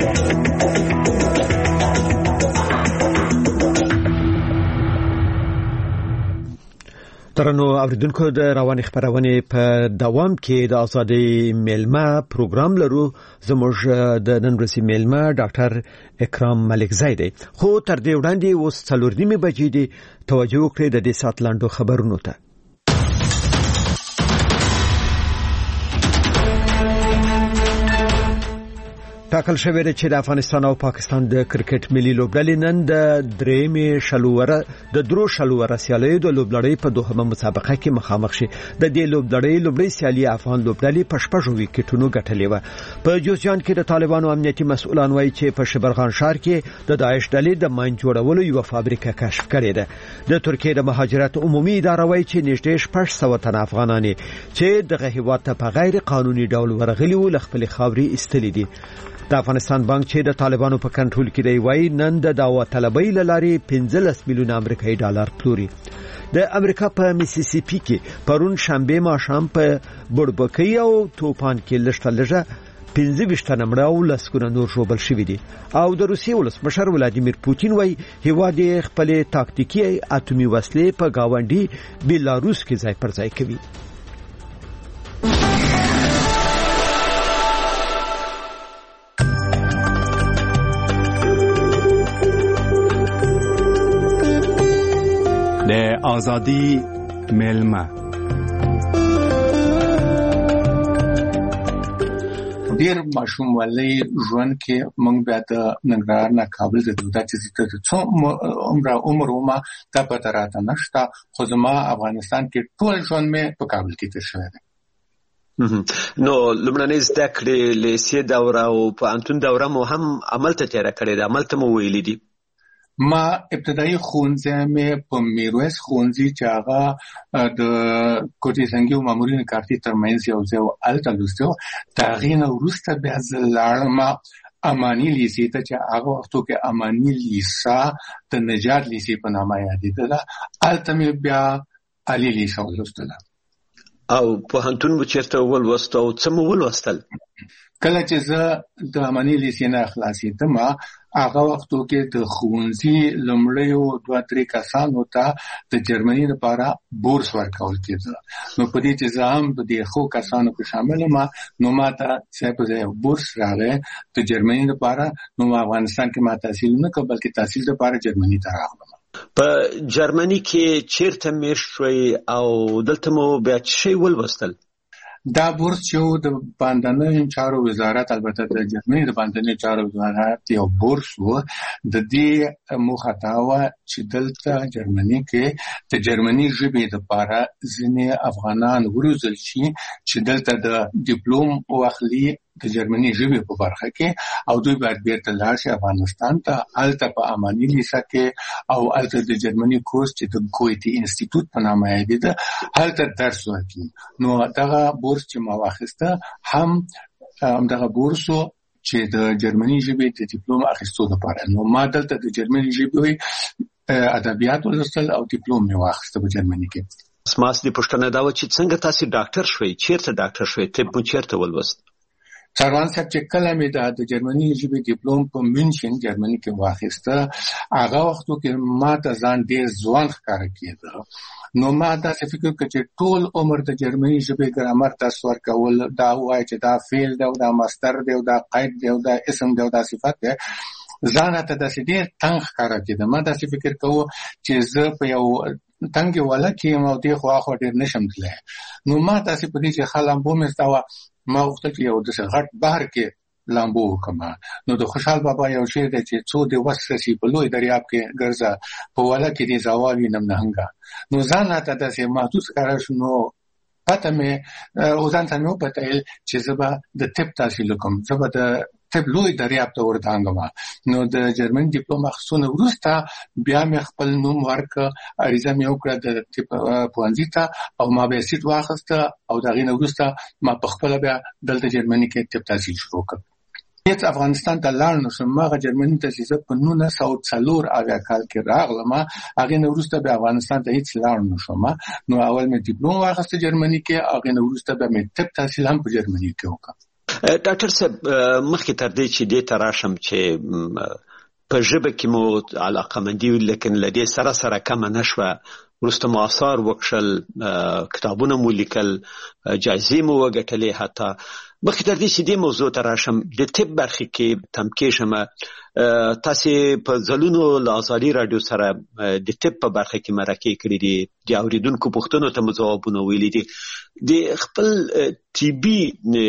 ترنو اوریدونکو د رواني خبرونه په دوام کې د ازادي میلمه پروګرام لرو. زموږ د نن ورځې میلمه ډاکټر اکرام ملک زیدی. خو تر دې وړاندې اوس څلور نیمې بجې دي. توجه وکړئ د دې سات لاندو خبرونو ته. ټاکل شوی دی چې د افغانستان او پاکستان د کرکټ ملي لوبډلې نن د درېمې شلوره د درو شلوره سیالیو د لوبډلې په دوهمه مسابقه کې مخامخ شي. د دې لوبډلې لوبډلې سیالي افغان لوبډلې په شپږو وکټونو ګټلې و. په جوزجان کې د طالبانو امنیتي مسؤلان وایي چې په شبرغان ښار کې د داعش ډلې د ماین جوړولو یو فابریکه کشف کړې ده. د ترکیې د مهاجرت عمومي اداره وایي چې نږدې شپږ سوه تنه افغانان چې دغه هیواد ته په غیر قانوني ډول ورغلي وو له خپلې خاورې ایستلي دي. د افغانستان بانک چې د طالبانو په کنټرول کې دی وایي نن د داوطلبۍ له لارې پنځلس میلیونه امریکایي ډالر پلوري. د امریکا په میسیسیپي کې پرون شنبه ماښام په بړبکۍ او توپان کې لږه لږه پنځه ویشت تنه مړه او لسګونه نور ژوبل شوي دي. او د روسیې ولسمشر ولادیمیر پوتین وایي هیواد یې خپلې تاکتیکي اتومي وسلې په ګاونډي بیلاروس کې ځای پر ځای کوي. د ازادي میلمه ډیر ماشوم ولې ژوند کې موږ بیا د ننګرهار نه کابل ته د چې د څو عمر عمر ما د پاتراته نشته. خو زما افغانستان کې ټول ژوند مې په کابل کې تیر شوی دی. نو لمړنۍ زده کړې لیسې دوره او په انتون دوره مو هم عمل ته تیار کړی دی. عمل ته مو ویلي دي. ما ابتدایي ښوونځی مې په میرویس ښوونځي چې هغه د کوټې سنګي او مامورین کارتي ترمنځ یو ځای و هلته لوستی و. د هغې نه وروسته بیا زه لاړم اماني لیسې ته چې هغه وختو کې اماني لیسا د نجات لیسې په نامه یادېدله. هلته مې بیا عالي لیسه ولوستله. او پوهنتون مو چېرته ولوست او څه مو ولوستل؟ کله چې زه د اماني لیسې نه خلاصېدم هغه وختو کې د ښوونځي لومړیو دوه درې کسانو ته د جرمني لپاره بورس ورکول کېده. نو په دې چې زه هم د دې ښو کسانو کې شامل یم نو ما ته ځای په ځای بورس راغی د جرمني لپاره. نو ما افغانستان کې ما تحصیل نه کړ بلکې تحصیل لپاره جرمني ته راغلم. په جرمني کې چیرته میشت شوئ او دلته مو بیا څه شی ولوستل؟ دا بورس چې د باندنیو چارو وزارت البته د جرمني د باندنیو چارو وزارت یو بورس و. د دې موخه دا وه چې دلته جرمني کې د جرمني ژبې دپاره ځینې افغانان وروزل شي چې دلته د ډیپلوم واخلي د جرمني ژبې په برخه کې او دوی باید بیرته لاړ شي افغانستان ته. هلته په اماني لیسه کې او هلته د جرمني کورس چې د ګویتي انسټیټوټ په نامه یادېده هلته درس ورکوي. نو دغه بورس چې ما واخیسته هم همدغه بورس و چې د جرمني ژبې د ډیپلوم اخیستو لپاره. نو ما دلته د جرمني ژبې ادبیات ولوستل او ډیپلوم مې واخیسته په جرمني کې. ما دې پوښتنه دا وه چې څنګه تاسې ډاکټر شوئ؟ چیرته ډاکټر شوئ؟ طب مو چیرته ولوست؟ سروان صاحب چې کله مې د جرمني ژبې ډیپلوم په مینشن جرمني کې واخیسته هغه وختو کې ما ته ځان ډېر ځوان ښکاره کېده. نو ما داسې فکر وکړ چې ټول عمر د جرمني ژبې ګرامر درس ورکول دا وایي چې دا فعل دی او دا مصدر دی او دا قید دی او دا اسم دی او دا صفت دی ځان ته داسې ډېر تنګ ښکاره کېده. ما داسې فکر کوو چې زه په یو تنګې وله کې یم او دې خوا اخوا ډېر نشم تللی. نو ما داسې په دې چې ښه لامبو مې زده وه ما غوښتل چې یو داسې غټ بحر کې لامبو وکړم. نو د خوشحال بابا یو شعر دی چې څو دې وس رسي په لوی دریاب کې ګرځه په وله کې دې زوال وینم نهنګه. نو ځان راته داسې محسوس ښکاره شو. نو پته مې او ځان ته مې وپتیل چې زه به د طب تحصیل وکړم. زه به د طب لوی دریاب ته ورتانګم نو د جرمن ډیپلوم اخصونه ورسته بیا مې خپل نوم ورک اړیزه مې وکړه د طب پوهنځي ته او ما به سیټ واخیسته او دا غینه ورسته ما په خپل بیا دلته جرمني کې طب تحصیل شروع کړ. هیڅ افغانستان ته لاړ نشم ما جرمني ته چې په نولس سوه څلور اویا کال کې راغلم هغه نه ورسته به افغانستان ته هیڅ لاړ نشم نو اول مې ډیپلوم واخیسته جرمني کې هغه نه ورسته به مې طب تحصیل هم په جرمني کې وکړ. ډاکټر صاحب مخکې تر دې چې دې ته راشم چې په ژبه کې مو علاقمندي لیکن له دې سره سره کمه نه شوه وروسته مو آثار وکړل کتابونه مو لیکل جایزې مو وګټلې حتی مخکې تر دې چې دې موضوع ته راشم د طب برخې کې تمکې شمه تاسې په ځلونو له ازادي راډیو سره د طب په برخه کې مرکې کړې دي د اورېدونکو پوښتنو ته مو ځوابونه ویلي دي د خپل طبي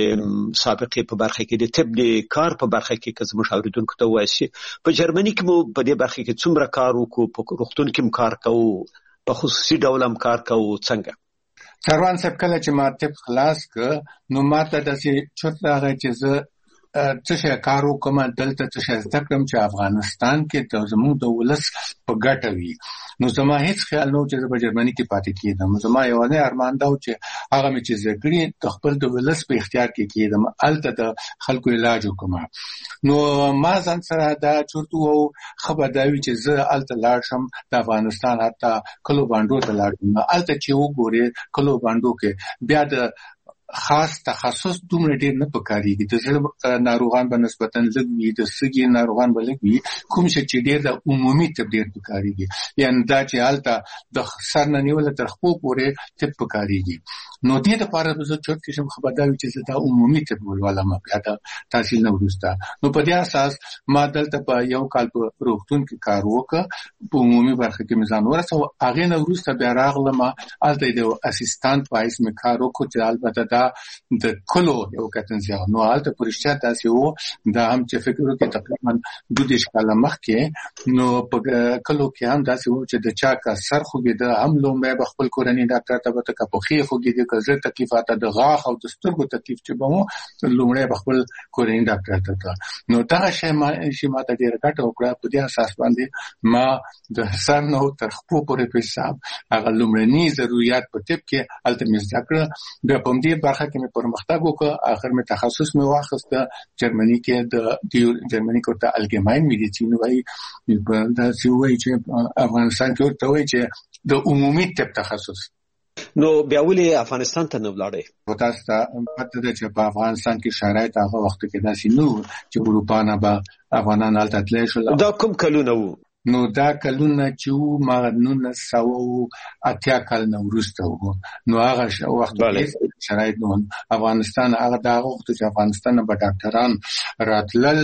سابقې په برخه کې د طب د کار په برخه کې که زموږ اورېدونکو ته ووایي په جرمني کې مو په دې برخه کې څومره کار وکړو په روغتون کې هم کار کوو په خصوصي ډول هم کار کوو څنګه؟ چاروان صاحب کله چې ما طب خلاص ک نو ما ته داسې چوت راغی چې زه څه شی کار وکړم دلته څه شی زده کړم چې افغانستان کې د زموږ د ولس په ګټه وي نو زما هیڅ خیال نه و چې زه په جرمني کې پاتې کېدم زما یوازې ارمان دا و چې هغه مې چې زده کړي د خپل د ولس په اختیار کې کېدم هلته د خلکو علاج وکړم نو ما ځان سره دا چورت وو ښه به دا وي چې زه هلته لاړ شم د افغانستان حتی کلو بانډو ته لاړ شم هلته چې وګورې کلو بانډو کې بیا د خاص تخصص دومره ډیر نه پکاريږي د زړه ناروغان به نسبتا لږ وي د سږي ناروغان به لږ وي کوم چې ډیر د عمومي طب ډیر پکاريږي یعنی دا چې حالت د سر نه نیول تر خپل پورې طب پکاريږي نو دې لپاره به زه چورت کې شم خبردار چې دا عمومي طب ولولم بیا د تحصیل نه وروسته نو په دې اساس ما دلته په یو کال په روغتون کې کار وکړ په عمومي برخه کې مزان ورسو هغه نه وروسته بیا راغلم الته د اسسټانټ وایس مې کار وکړ چې البته د کلو یو کتنځه نو حالت پرشته تاسو وو دا هم چې فکر وکړي تقریبا دوه دیش کاله مخکې نو په کلو کې هم تاسو وو چې د چا کا سر خوګي د هم لومې په خپل کورنۍ ډاکټر ته به تک په خې خوګي د کزه تکلیفات د غاښ او د سترګو تکلیف چې به مو لومړی په خپل کورنۍ ډاکټر ته نو دا شی ما شي ما ته ډیر کټ وکړه په دې اساس باندې ما د سر نو تر خپل پورې په حساب هغه لومړني ضرورت په طب کې التمس ذکر د پوندې برخه کې مې پرمختګ وکړ اخر مې تخصص مې واخیسته جرمني کې د جرمني کې ته الګماین میډیسین وایي دا څه وایي چې افغانستان کې ورته وایي چې د عمومي طب تخصص نو بیا ولې افغانستان ته نه ولاړې تاسو ته پته ده چې په افغانستان کې شرایط هغه وخت کې داسې نو چې اروپا نه به افغانان هلته تللی شول دا کوم کلونه وو نو دا کلونه چې ما نولس سوه اتیا کال نه وروسته وو نو هغه وخت کې شرایط نو افغانستان هغه دا وخت چې افغانستان به ډاکټران راتلل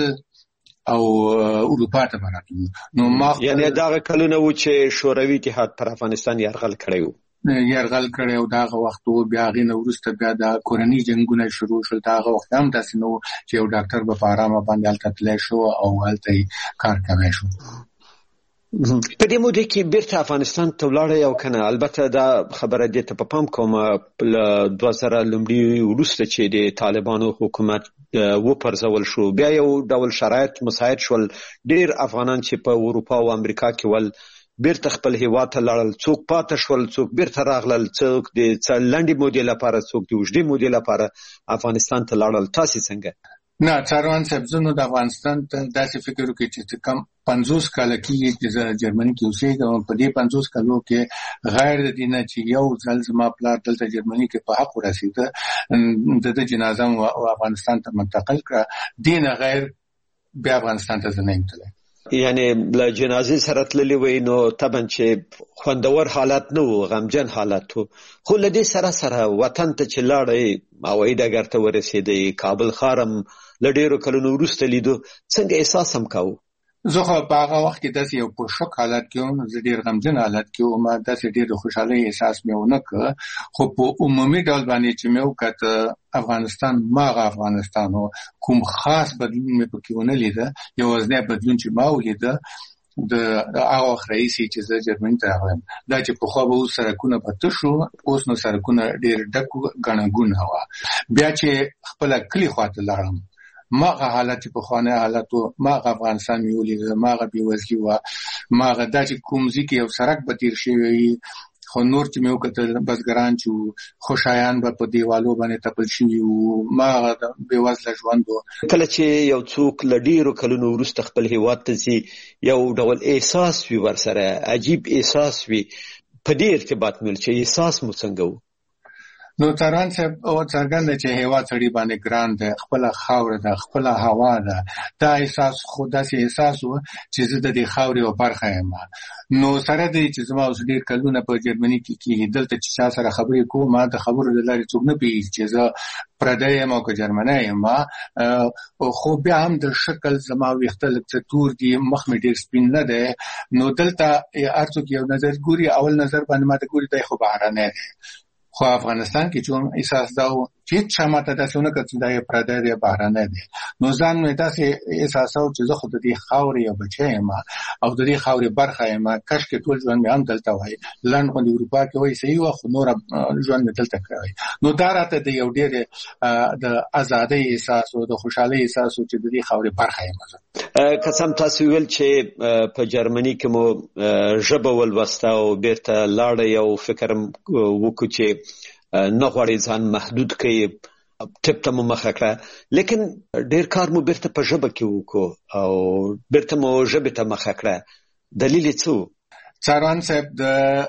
او اروپا ته راتلل نو ما یعنی دا کلونه وو چې شوروي اتحاد پر افغانستان یرغل کړی وو یرغل کړی او داغه وخت وو بیا غي نو وروسته بیا د کورنۍ جنگونه شروع شول داغه وخت هم داسې نو چې یو ډاکټر به په آرامه باندې هلته تللی شو او هلته کار کوي شو په دې موده کې بیرته افغانستان ته ولاړې او کنه البته دا خبره دې ته په پام کوم ل دوه زره لومړی وروسته چې د طالبانو حکومت و پرځول شو بیا یو ډول شرایط مساعد شول ډیر افغانان چې په اروپا او امریکا کې ول بیرته خپل هیواد ته لاړل څوک پاتې شول څوک بیرته راغلل څوک د لنډې مودې لپاره څوک د اوږدې مودې لپاره افغانستان ته لاړل تاسو څنګه نه چاروان صاحب زه نو د افغانستان ته داسې فکر وکړ چې کم پنځوس کاله کېږي چې جرمني کې اوسېږم په دې پنځوس کالو کې غیر د دې نه چې یو ځل زما پلار دلته جرمني کې په حق ورسېده د ده جنازه مو افغانستان ته منتقل کړه دې نه غیر بیا افغانستان ته زه نه یم تللی یعنی له جنازې سره تللی وای نو طبعا چې خوندور حالت نه و غمجن حالت و خو له دې سره سره وطن ته چې لاړې هوایي ډګر ته ورسېدې کابل ښار هم له ډېرو کلونو وروسته لیدو څنګه احساس هم کوو زه خو په هغه وخت کې داسې یو پرشک حالت کې وم زه ډېر غمجن حالت کې وم داسې ډېر د خوشحالۍ احساس مې ونه کړ خو په عمومي ډول باندې چې مې وکړه افغانستان ماغه افغانستان و کوم خاص بدلون مې پکې ونه لیده یوازینی بدلون چې ما ولیده د هغه وخت رئیسي چې زه جرمني ته راغلم دا چې پخوا به اوس سړکونه به تش وو اوس نو سړکونه ډېر ډک ګڼه ګوڼه وه بیا چې خپله کلي خواته لاړم ماغه حالت په خوانه حالت او ماغه افغانستان میولې ماغه بیوزلی و ماغه د کومزي کې یو سرک به تیر شي خو نور چې مې وکتل بزګران چې خوشایان به په دیوالو باندې تپل شي او ماغه بیوزله ژوند کله چې یو څوک لډیرو کلونو وروسته خپل هیواد ته ځي یو ډول احساس وي ورسره عجیب احساس وي په دې ارتباط مل چې احساس مو څنګه و نو تران صاحب او څنګه چې هیواد سړي باندې ګران ده خپل خاور ده خپل هوا ده دا احساس خدا سي احساس و چې زه د دې خاورې او برخه یم نو سره دې چې زما اوس ډیر کلونه په جرمني کې کې دلته چې چا سره خبرې کوم ما د خبرو د لارې څوک نه پیږي چې زه پردی یم او که جرمنی یم او خو بیا هم د شکل زما ویښته لږ تور دي مخ مې ډیر سپین نه دی نو دلته هر څوک یو نظر ګوري اول نظر باندې ما ته ګوري دی خو بهرنی دی خو افغانستان کې چون احساس داو چې شماته تاسو نه کړئ دا یې پردی دی بهرنی دی نو ځان مې تاسو احساس او چې زه خو د دې خاورې یو بچی یم او د دې خاورې برخه یم کاش کې ټول ژوند مې هم دلته وای لند غونډه اروپا کې وای صحیح و خو نور ژوند مې دلته کوي نو دا راته د یو ډېر د ازادۍ احساس او د خوشحالۍ احساس چې د دې خاورې برخه یم قسم تاسو ویل چې په جرمني کې مو ژبه ولوسته او بیرته لاړ یو فکر وکړو چې نه غواړي ځان محدود کړي ټپ ته مو مخه کړه لیکن ډېر کار مو بیرته په ژبه کې وکړو او بیرته مو ژبه ته مخه کړه دلیل یې څه څاران صاحب د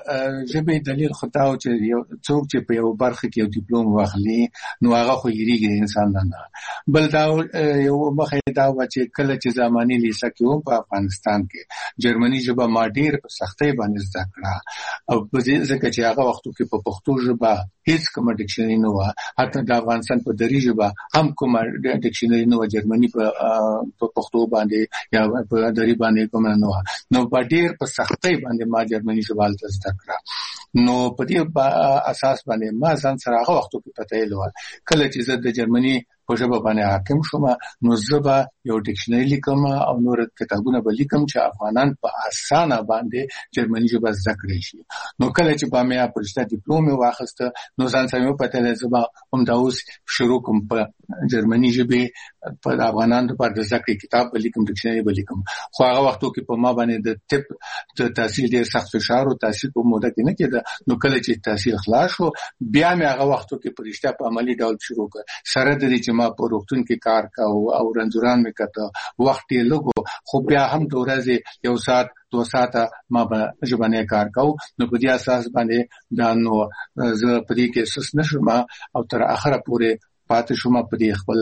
ژبې دلیل خو دا و چې یو څوک چې په یو برخه کې یو ډیپلوم واخلي نو هغه خو یریږي انسان نه بل دا یو مخه دا و چې کله چې زماني لیسه کې و په افغانستان کې جرمني ژبه ما ډیر په سختۍ باندې زده کړه او په دې ځکه چې هغه وختو کې په پښتو ژبه هیڅ کوم ډکشنري نه و حتی د افغانستان په دری ژبه هم کوم ډکشنري نه و جرمني په پښتو باندې یا په دری باندې کوم نه و نو په ډیر په سختۍ باندې ما جرمني ژبه زده کړه نو په دې اساس باندې ما ځان سره هغه وختو کې پته ایلو کله چې زه د جرمني په ژبه باندې حاکم شوم نو زه یو ډکشنري لیکم او نور کتابونه به لیکم چې افغانان په اسانه باندې جرمني ژبه زده کړي شي نو کله چې به مې پرشته ډیپلوم واخیسته نو ځان سمې پته لزم هم دا اوس شروع کوم په جرمني ژبه په افغانانو لپاره د زده کړې کتاب به لیکم ډکشنري به لیکم خو هغه وختو کې په ما باندې د طب د تحصیل ډیر سخت فشار او تحصیل په موده کې نه کېده نو کله چې تحصیل خلاص شو بیا مې هغه وختو کې پرشته په عملی ډول شروع کړ سره د دې چې ما په روغتون کې کار کاوه او رنځوران مې کته وخت یې لګو خو بیا هم د ورځې یو ساعت دو ساعته ما به ژبنی کار کاوه نو په دې اساس باندې دا نو زه په دې کې سس نشم او تر اخره پورې پاتې شوم په دې خپل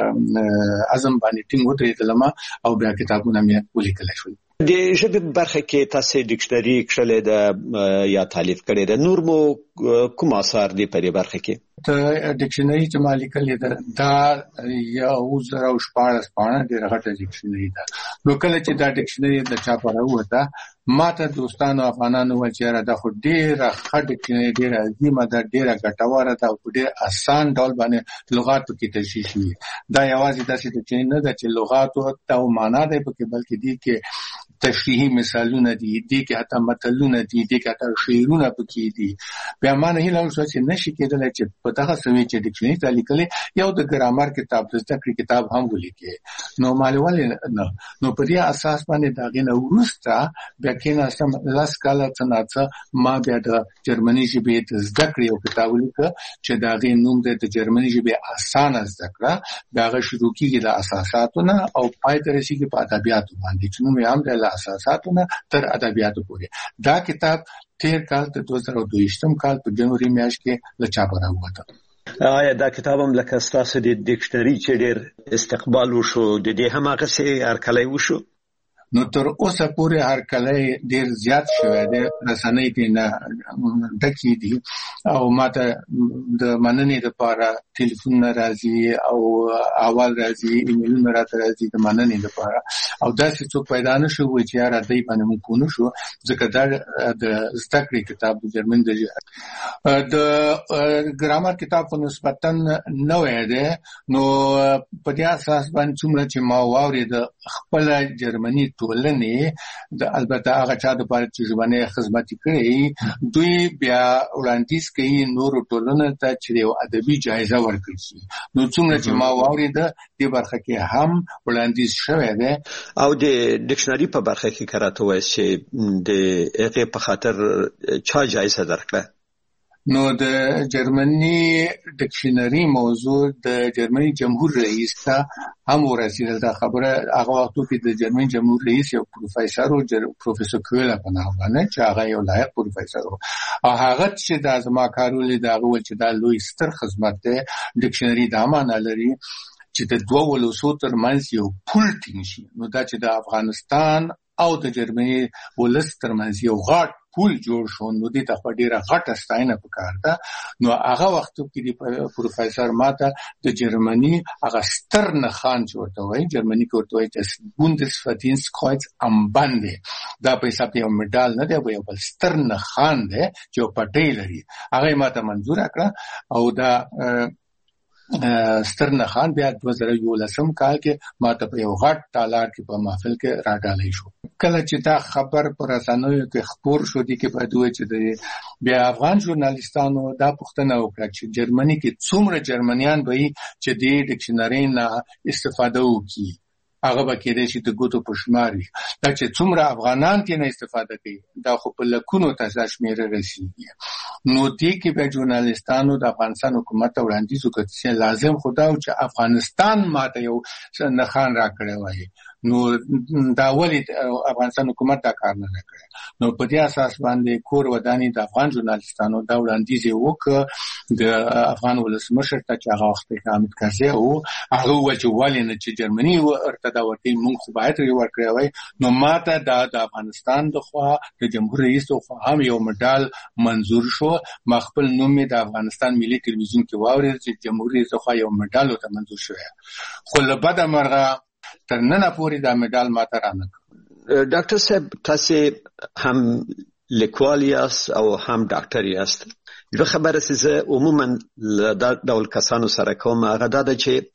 عزم باندې ټینګ ودرېدلم او بیا کتابونه مې ولیکل شول د ژبې برخه کې تاسو ډکشنري کړلې ده یا تالیف کړې ده نور مو کوم اثار دي په دې برخه کې د ډکشنري چې ما لیکلې ده دا یو زره او شپاړس پاڼه ډېره غټه ډکشنري ده نو کله چې دا ډکشنري د چاپه راووته ما ته دوستانو افغانانو وویل چې یاره دا خو ډېره ښه ډکشنري ډېره عظیمه ده ډېره ګټوره ده او په ډېر اسان ډول باندې لغات پکې تشریح شوي دا یوازې داسې ډکشنري نه ده چې لغاتو ته معنا دی پکې بلکې دې کې تشریحي مثالونه دي دي کې حتی متلونه دي دي کې حتی شعرونه پکې دي بیا ما نه هیله وشوه چې نشي کېدلی چې په دغه سوي چې ډکشنري ته لیکلې یو د ګرامر کتاب د زده کړې کتاب هم ولیکې نو مالې ولې نه نو په دې اساس باندې د هغې نه وروسته بیا کېناستم لس کاله څه ناڅه ما بیا د جرمني ژبې د زده کړې یو کتاب ولیکه چې د هغې نوم دی د جرمني ژبې اسانه زده کړه د هغه شروع کېږي د اساساتو نه او پای ته رسېږي په ادبیاتو باندې چې نوم یې هم دی اساساتو نه تر ادبیاتو پورې دا کتاب تیر کال د دوه زره دویشتم کال په جنوري میاشت کې له چاپه راووته آیا دا کتاب هم لکه ستاسو د ډکشنري چې ډېر استقبال وشو د دې هم هغسې هرکلی وشو نو تر اوسه پورې هرکلی ډېر زیات شوی دی رسنۍ کې نه ډکې دي او ماته د مننې لپاره ټلیفونونه راځي او احوال راځي ایمیلونه راته راځي د مننې لپاره او داسې څوک پیدا نه شو چې یاره دی باندې موږ پوه نه شو ځکه دا د زده کړې کتاب د جرمن د د ګرامر کتاب خو نسبتا نوی دی نو په دې اساس باندې څومره چې ما واورېده خپله جرمني ټولنې د البته هغه چا د پاره چې ژبنی خدمت کړي دوی بیا وړاندیز کوي نور ټولنه ته چې یو ادبي جایزه ورکړي شي. نو څومره چې ما واورید د برخه کې هم وړاندیز شوی دی او د ډکشنری په برخه کې کراته وایي چې د هغه په خاطر چا جایزه درکړه. نو د جرمني ډکشنری موضوع د جرمني جمهور رئیس ته هم ورسېدل. دا خبره هغه وختو کې د جرمني جمهور رئیس یو پروفیسور او پروفیسور کویلا په نامه باندې چې هغه یو لایق پروفیسور او هغه چې د ازما کارولې دا غوښتل چې دا لوی ستر خدمت دی. ډکشنری دا معنی لري چې د دوه ولسو ترمنځ یو پول ټینګ شي. نو دا چې د افغانستان او د جرمني ولس ترمنځ یو غاټ پول جوړ شو نو دې ته ډیره غټه ستاینه پکار ده. نو هغه وخت کې د پروفیسور ماته د جرمني هغه ستر نخان ورته وایي جرمني کې ورته وایي چې بوندسفرډینسټکرویز ام باندې دا په حساب یو میډال نه دی یو بل ستر نخان دی چې پټې لري. هغه ماته منظور کړه او دا ستر نخان بیا دوه زره یولسم کال کې ماته په یو غټ تالار کې په محفل کې راډالې شو. کله چې دا خبر پر رسنیو کې خبر شو دي کې په دوه چې د بیا افغان ژورنالیستانو دا پوښتنه وکړه چې جرمني کې څومره جرمنیان به چې د ډکشنری نه استفاده وکړي هغه به کېدای شي د ګوتو په شمار وي. دا چې څومره افغانان ترې نه استفاده کوي دا خو په لکونو ته شمېره رسېږي. نو دې کې به ژورنالیستانو د افغانستان حکومت ته وړاندیز وکړ چې لازم خو دا و چې افغانستان ماته یو نښان راکړی وای. نو دا ولې افغانستان حکومت دا کار نه کړی. نو په دې اساس باندې کور وداني د افغان ژورنالیستانو دا وړاندیز وکړ د افغان ولسمشر ته چې هغه وخت کې حامد کرزي او هغه وایي چې ولې نه چې جرمني ورته دا ورته مونږ خو باید یې ورکړی وای. نو ماته دا د افغانستان د خوا د جمهور رئیس خو هم یو میډال منظور شو. ما خپل نوم د افغانستان ملي تلویزیون کې واورید چې جمهور رئیس خو یو میډال ورته منظور شوی. خو له بده مرغه تر نن پورې دا میډال ماته رانه کړ. ډاکټر صاحب تاسو هم لیکوال یاست او هم ډاکټر یاست. یو خبره چې عموما د ډول کسانو سره کوم هغه دا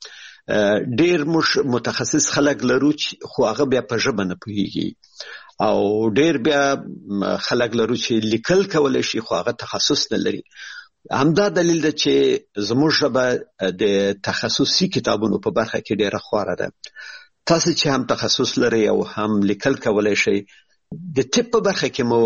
چې ډیر مش متخصص خلک لرو خو هغه بیا په ژبه نه پوهیږي او ډیر بیا خلک لرو چې لیکل کولای شي خو هغه تخصص نه لري. همدا دلیل ده چې زموږ ژبه د تخصصي کتابونو په برخه کې ډیره خواره ده. تاسو چې هم تخصص لري او هم لیکل کولای شئ د ټیپ په برخه کې مو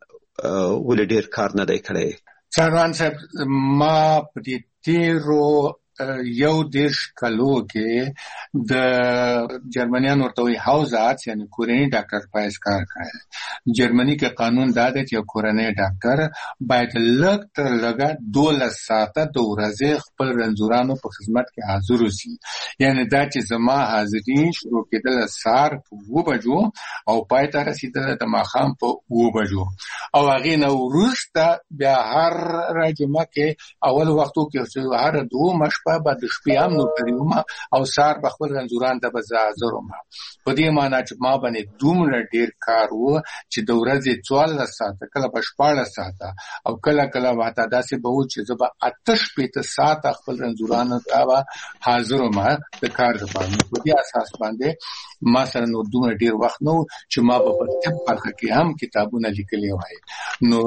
ولې ډیر کار نه دی کړی. څاروان صاحب ما په دې تیرو یو دیش کلو کې د جرمنیان ورته وایي هاوزارتس یعنی کورنی ډاکټر پایس کار کوي. جرمني کې قانون دا دی چې کورنی ډاکټر باید لږ تر لږه دولس ساعته د ورځې خپل رنځورانو په خدمت کې حاضر اوسي. یعنی دا چې زما حاضري شروع کېدل سهار په اوه بجو او پای ته رسېدل د ماښام په اوه بجو او هغې نه وروسته بیا هر جمعه کې اول وختو کې هر دوه مشپ بعد شپې هم نو کړیوم او سار په خپل رنځوران ته به حاضر وم. په دې معنی چې ما باندې دومره ډیر کار و چې د ورځې څوارلس ساعته کله په شپاړس ساعته او کله کله واته داسې به و چې زه به اته شپېته ساعته خپل رنځورانو ته حاضر وم د کار لپاره. په دې اساس باندې ما سره نو دومره ډیر وخت نو چې ما په طب برخه کې هم کتابونه لیکلي وای. نو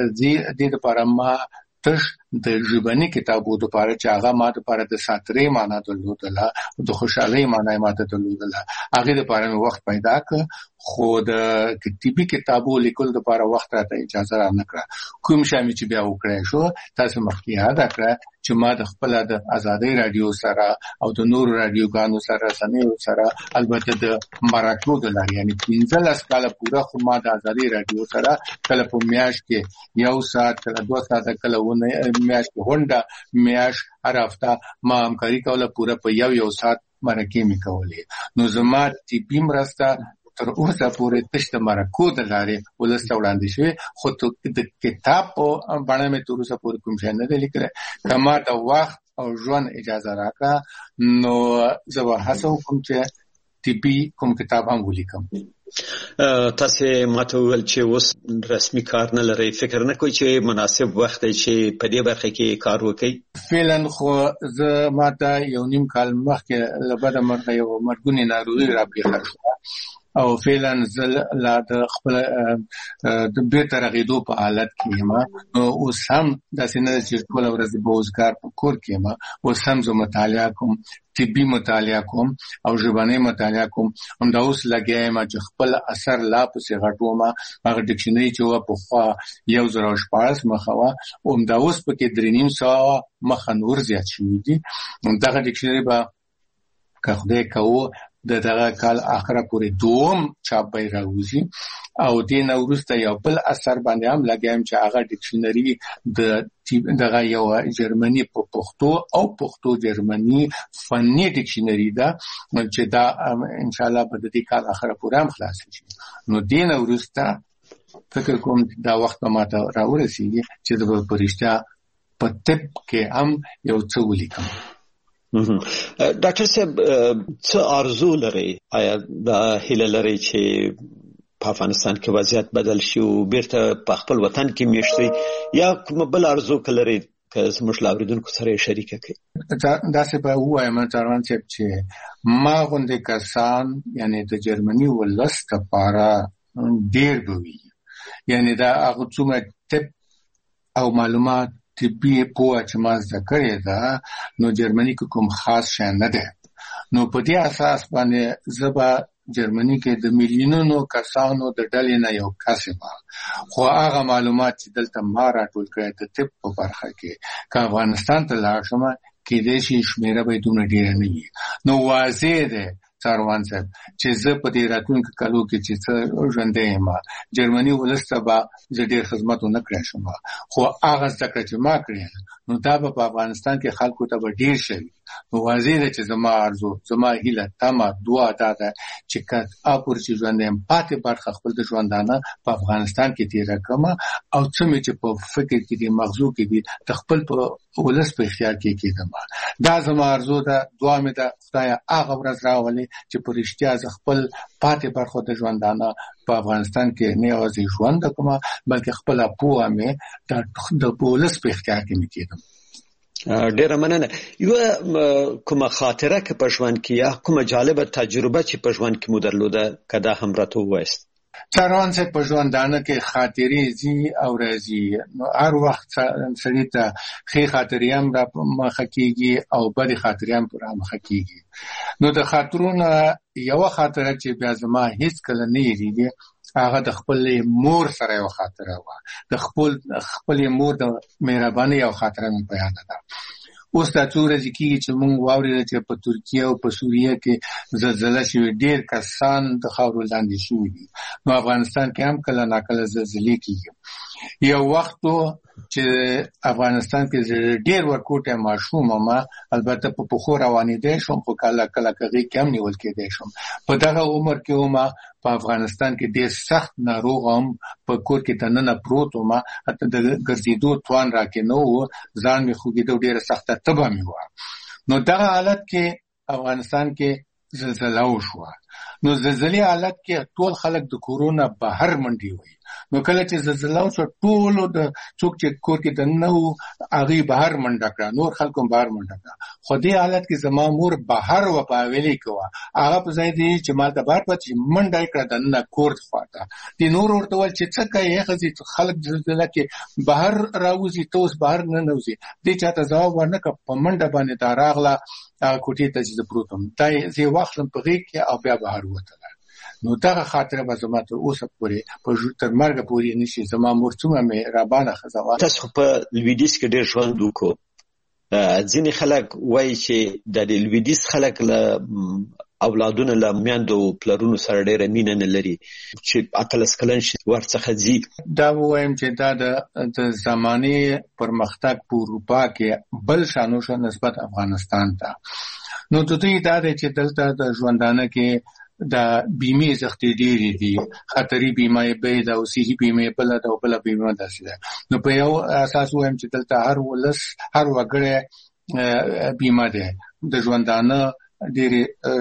دې لپاره ما تش د ژبني کتابو د پاره چې هغه ما د پاره د ساترې معنا درلودله د خوشحالۍ معنا ما ته درلودله هغه د پاره وخت پیدا ک خو د کتابي کتابو لیکل د پاره وخت راته اجازه را نه کړه. کوم شامل چې بیا وکړای شو تاسو مخکې یاد کړه چې ما د خپل د آزادۍ رادیو سره او د نور رادیوګانو سره سنیو سره البته د مراکو د لاري یعنی پنځلس کاله پورا خو ما د آزادۍ رادیو سره کله په میاش کې یو ساعت کله دوه ساعت کله ونه میاش کې هونډه میاش هر هفته ما همکاري کوله پورا په یو یو ساعت مرکې می کولې. نو زما طبي مرسته تر اوسه پورې تشت مرکو د لارې ولسته وړاندې شوی خو د کتاب په باندې مې تر اوسه پورې کوم شی نه دی لیکلی. کما د وخت او ژوند اجازه راکړه نو زه به هڅه وکړم چې طبي کوم کتاب هم ولیکم. تاسو ماته ویل چې اوس رسمي کار نه لري فکر نه کوئ چې مناسب وخت دی چې په دې برخه کې کار وکړئ؟ فعلا خو زه ماته یو نیم کال مخکې له بده مرغه یو مرګونې ناروغي راپېښه شوه او فعلا زل لا د خپل د بیرته رغېدو په حالت کې ما اوس هم داسې نه چې ټول ورځ به وزګار په کور کې ما اوس هم زه مطالعه کوم طبي مطالعه کوم او ژبنی مطالعه کوم هم دا اوس لګیایم چې خپل اثر لا پسې غټوم هغه ډکشنري چې و په خوا یو زره شپږ مخه او هم دا اوس پکې درې نیم سوه مخه نور زیات شوي دي دغه ډکشنري به که خدای کوو د دغه کال اخره پورې دوم چاپ به راوځي او دین وروسته یو بل اثر باندې هم لګایم چې هغه ډکشنري د دغه یو جرمني په پښتو او پښتو جرمني فني ډکشنري ده چې دا ان شاء الله په دې کال اخره پورې هم خلاص شي نو دین وروسته فکر کوم دا وخت ما ته راورسیږي چې د پرشتیا په طب کې هم یو څه ولیکم. ډاکټر صاحب څه ارزو لري آیا دا هیله لري چې په افغانستان کې وضعیت بدل شي او بیرته په خپل وطن کې میشتي یا کوم بل ارزو کلري که زموږ لاوریدونکو سره شریکه کړي؟ دا څه به وایم تران چې ما غونډه کسان یعنی د جرمني ولست لپاره ډیر بوي یعنی دا هغه څومره طب او معلومات طبي پوهه چې ما زده کړې ده نو جرمني کې کوم خاص شی نه ده نو په دې اساس باندې زبا جرمني کې د میلیونونو کسانو د ډلې نه یو کسبه خو هغه معلومات چې دلته ما راټول کړې د طب په برخه کې که افغانستان ته لاړ شم کې دې شي شمیره به دومره ډیره نه وي نو واضح ده څاروان صاحب چې زه په دې راتلونکو کالو کې چې څه ژوندې یم جرمني ولسته به زه ډېر خدمت ونه کړی شم خو هغه زده کړه چې ما کړې نو دا به په افغانستان کې خلکو ته به ډېر شوي نو واضح ده چې زما ارزو زما هیله تمه دعا دا ده چې که اپور چې ژوندې یم پاتې برخه خپل د ژوندانه په افغانستان کې تېره کړم او څه مې چې په فکر کې دي مغزو کې دي د خپل په ولس په اختیار کې کېدم دا زما ارزو ده دعا مې ده خدایه هغه ورځ راولي چې په رښتیا ز خپل پاتې برخه د ژوندانه په افغانستان کې نه یوازې ژوند کوم بلکې خپل پوهه مې د پولیس په اختیار کې مې کېدم. ډیره مننه. یو کومه خاطره که په ژوند کې یا کومه جالبه تجربه چې په ژوند کې مو درلوده کدا هم راته وایست؟ څاروان څه په ژوندانه کې خاطرې زی او راځي نو هر وخت سړی ته ښې خاطرې هم را مخه کېږي او بدې خاطرې هم را مخه کېږي نو د خاطرونو یو خاطره چې بیا زما هیڅ کله نه هېرېږي هغه د خپل مور سره یو خاطره وه د خپل خپل مور د مهربانۍ یو خاطره مې بیانه ده. اوس دا څو ورځې کېږي چې موږ واورېده چې په ترکیه او په سوریه کې زلزله شوې ډېر کسان د خاورو لاندې شوي دي نو افغانستان کې هم کله ناکله زلزلې کېږي. یو وخت چې افغانستان کې ډېر ورکوټی ماشوم ما البته په پښو روانېدی شم خو کله کله کغې کې هم نیول کېدی شم په دغه عمر کې ومه په افغانستان کې ډېر سخت ناروغ هم په کور کې دننه پروت ومه حتی د ګرځېدو توان راکې نه و ځان مې خوږېده ډېره سخته تبه مې وه نو دغه حالت کې افغانستان کې زلزله وشوه نو زلزلې حالت کې ټول خلک د کورونه بهر منډې وي نو کله چې زلزله وشوه ټولو د څوک چې کور کې دننه وو هغوی بهر منډه کړه نور خلکو هم بهر منډه کړه خو دې حالت کې زما مور بهر وه په حویلۍ کې وه هغه په ځای دی چې ما ته بهر پاتې شي منډه یې کړه دننه کور خواته دې نور ورته وویل چې څه کوې ښځې خلک زلزله کې بهر راوځي ته اوس بهر نه نوځي دې چاته ځواب ورنه کړه په منډه باندې دا راغله هغه کوټې ته چې زه پروت وم دا یې زه یې واخلم په غېږ کې او بیا بهر ووتله نو دغه خاطره به زما تر اوسه پورې په تر مرګه پورې نشي زما مور څومره مهربانه ښځه وه. تاسو خو په لویدیځ کې ډېر ژوند وکړو ځینې خلک وایي چې د لویدیځ خلک له اولادونه له میندو پلرونو سره ډېره مینه نه لري چې اتلس کلن شي ورڅخه ځي. دا ووایم چې دا د زمانې پرمختګ په اروپا کې بل شانو شه نسبت افغانستان ته نو د دوی دا دی چې دلته د ژوندانه کې د بیمې زختې ډېرې دي خطري بیمه یې بې ده او صحي بیمه یې بله ده او بله بیمه داسې ده نو په یو اساس ووایم چې دلته هر ولس هر وګړی بیمه دی د ژوندانه ډېرې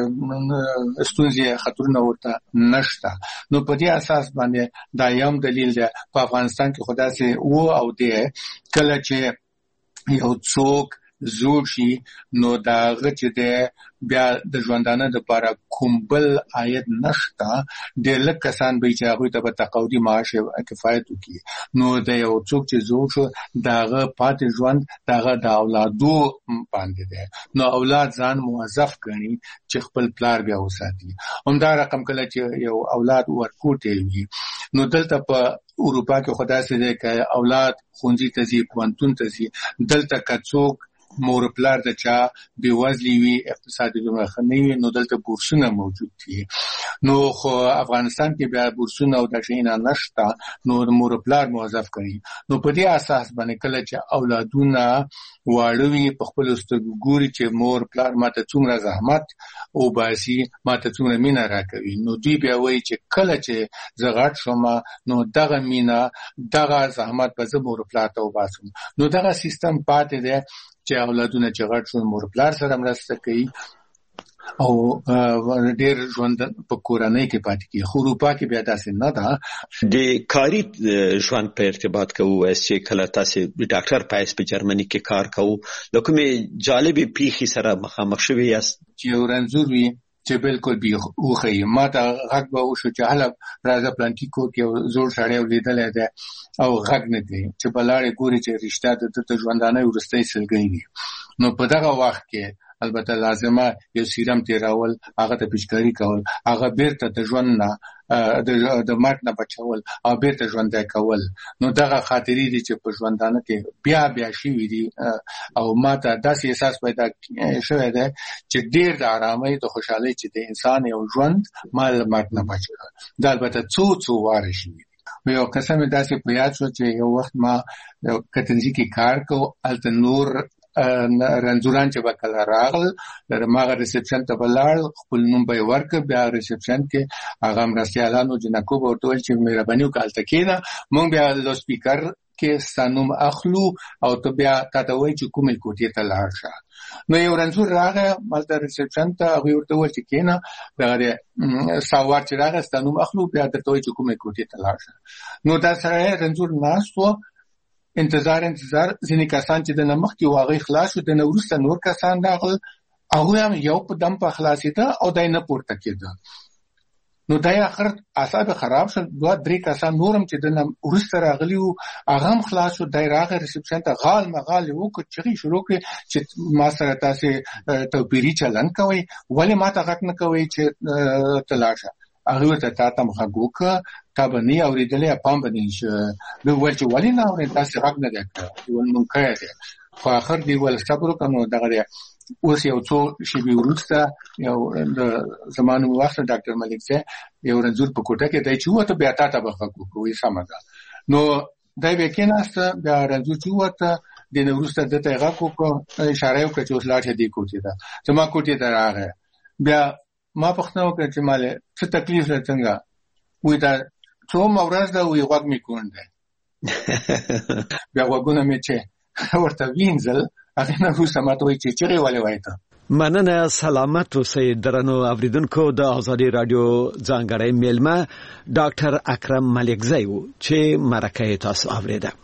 ستونزې خطرونه ورته نشته نو په دې اساس باندې دا یو دلیل دی په افغانستان کې خو داسې و او دی کله چې یو څوک زوړ شي نو دا غچ د بیا د ژوندانه د لپاره کوم بل عاید نشته د لک کسان به چې هغه ته په تقاعدي معاش کفایت وکړي نو د یو څوک چې زوړ شو داغه پاتې ژوند داغه د اولادو باندې ده نو اولاد ځان موظف کړي چې خپل پلار بیا وساتي همدا رقم کله چې یو اولاد ورکوټي وي نو دلته په اروپا کې خدای سي ده چې اولاد خونځي ته ځي پوهنتون ته ځي دلته کڅوک مور پلار د چا بیوزلی وي اقتصادي دومره ښه نه وي نو دلته بورسونه موجود دي نو خو افغانستان کې بیا بورسونه او د شینا نشته نو مور پلار موظف کړي نو په دې اساس باندې کله چې اولادونه واړوي په خپل سترګو ګوري چې مور پلار ماته څومره زحمت او باسي ماته څومره مینا راکوي نو دوی بیا وایي چې کله چې زغړ شوم نو دغه مینا دغه زحمت په زمور پلار ته وباسم نو دغه سیستم پاتې دی چې اولادونه چې غټ شو مور پلار سره مرسته کوي او ډېر ژوند په کورنۍ کې پاتې کیږي خو اروپا کې بیا داسې نه ده د کاري ژوند په ارتباط کوو چې کله تاسو د ډاکټر پایس په جرمني کې کار کوو لکه جالبې پیخي سره مخامخ شوی یاست چې ورنځور وي چې بالکل بي اوخی ما ته غږ به وشو چې هله راځه پلانټي کور کې زوړ سړی ولیدلی دی او غږ نه کوي چې بلاړې ګوري چې رشته د د ژوندانه وروستۍ سلګۍ نو په دغه وخت کې البته لازمه یو سیرم تیرول هغه ته پیچکاری کول هغه بیرته د ژوند نه د د مرګ نه بچول او بیرته ژوند کول نو دغه خاطرې دي چې په ژوندانه کې بیا بیا شي وي او ماته داسې احساس پیدا شوی دی چې ډیر د آرامۍ د خوشحالۍ چې د انسان یو ژوند مال مرګ نه بچول دا البته څو څو واره شي یو قسم داسې په یاد شو چې یو وخت ما کتنځي کې کار کو الته نور رنځوران چې وکړه راغل د ماغه ریسپشن ته بلار خپل نوم به ورک بیا ریسپشن کې هغه مرستيالانو جنکو ورته ول چې مهرباني وکړه کېنا مونږ بیا لو سپیکر کې سانوم اخلو او ته بیا تاسو وایي چې کومې کوټې ته لاړ شه نو یو رنځور راغی مالته ریسپشن ته هغه ورته ول چې کېنا دغه ساوار چې راغی سانوم اخلو بیا ته وایي چې کومې کوټې ته لاړ شه نو دا سره رنځور ناستو انتظار انتظار ځینې کسان چې د نمخ کې واغې خلاص شو د نورسته نور کسان راغل هغه هم یو په دم په خلاصیده او دای نه پورته کېده نو دای اخر اعصاب خراب شول دوه درې کسان نورم چې د نورسته راغلی او هغه هم خلاص شو دای راغی ریسپشن ته غال مغال وکړ چې شروع کړ چې ما سره تاسو توپیری چلن کوي ولی ما ته غک نه کوي چې تلاشه هغه ته تاسو مخګوک تا باندې اوریدلې پام باندې چې نو ول چې ولی نه اوري تاسو حق نه ده ول مونږ کوي خو اخر دی ول صبر وکړو دغه اوس یو څو شی ورسته یو د زمانو وخت ډاکټر ملک سه یو رنځور په کوټه کې دای چې وته بیا تاسو بخښو کوی سمدا نو دای وکیناسته بیا رنځور چې وته د نورسته د تیغه کو اشاره وکړه چې اوس لاټه دی کوټه ده چې ما کوټه ته راغی بیا ما پښتنو کې چې مال څه تکلیف نه څنګه وې دا څو مورز دا وی غوږ می کونده بیا وګونه می چې ورته وینځل هغه نه روسه ماته وی چې چیرې ولې وایته مننه سلامت اوسئ درنو اوریدونکو د آزادي رادیو ځانګړی میلمه ډاکټر اکرم ملکزی و چې مرکه تاسو اوریده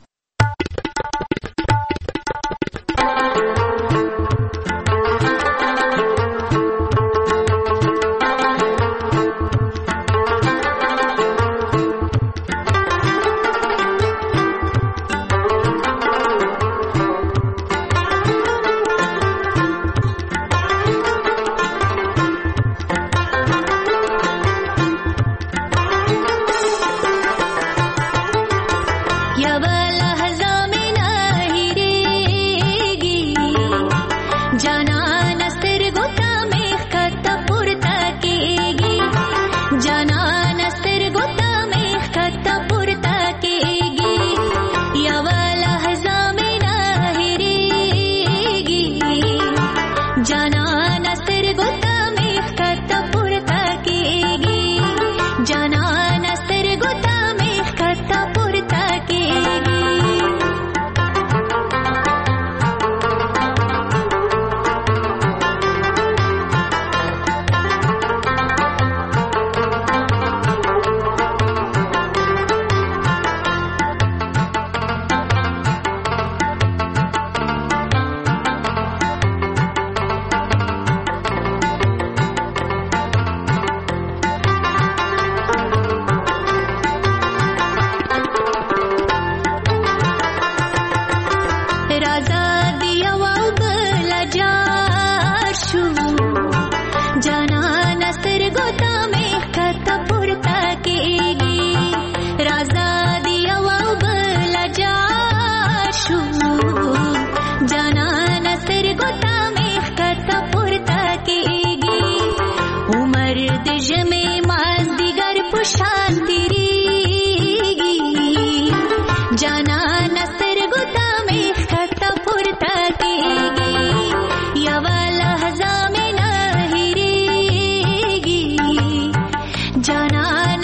Ya bala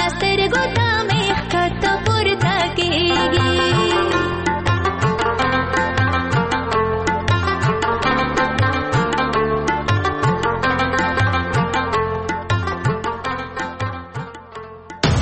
سترګو ته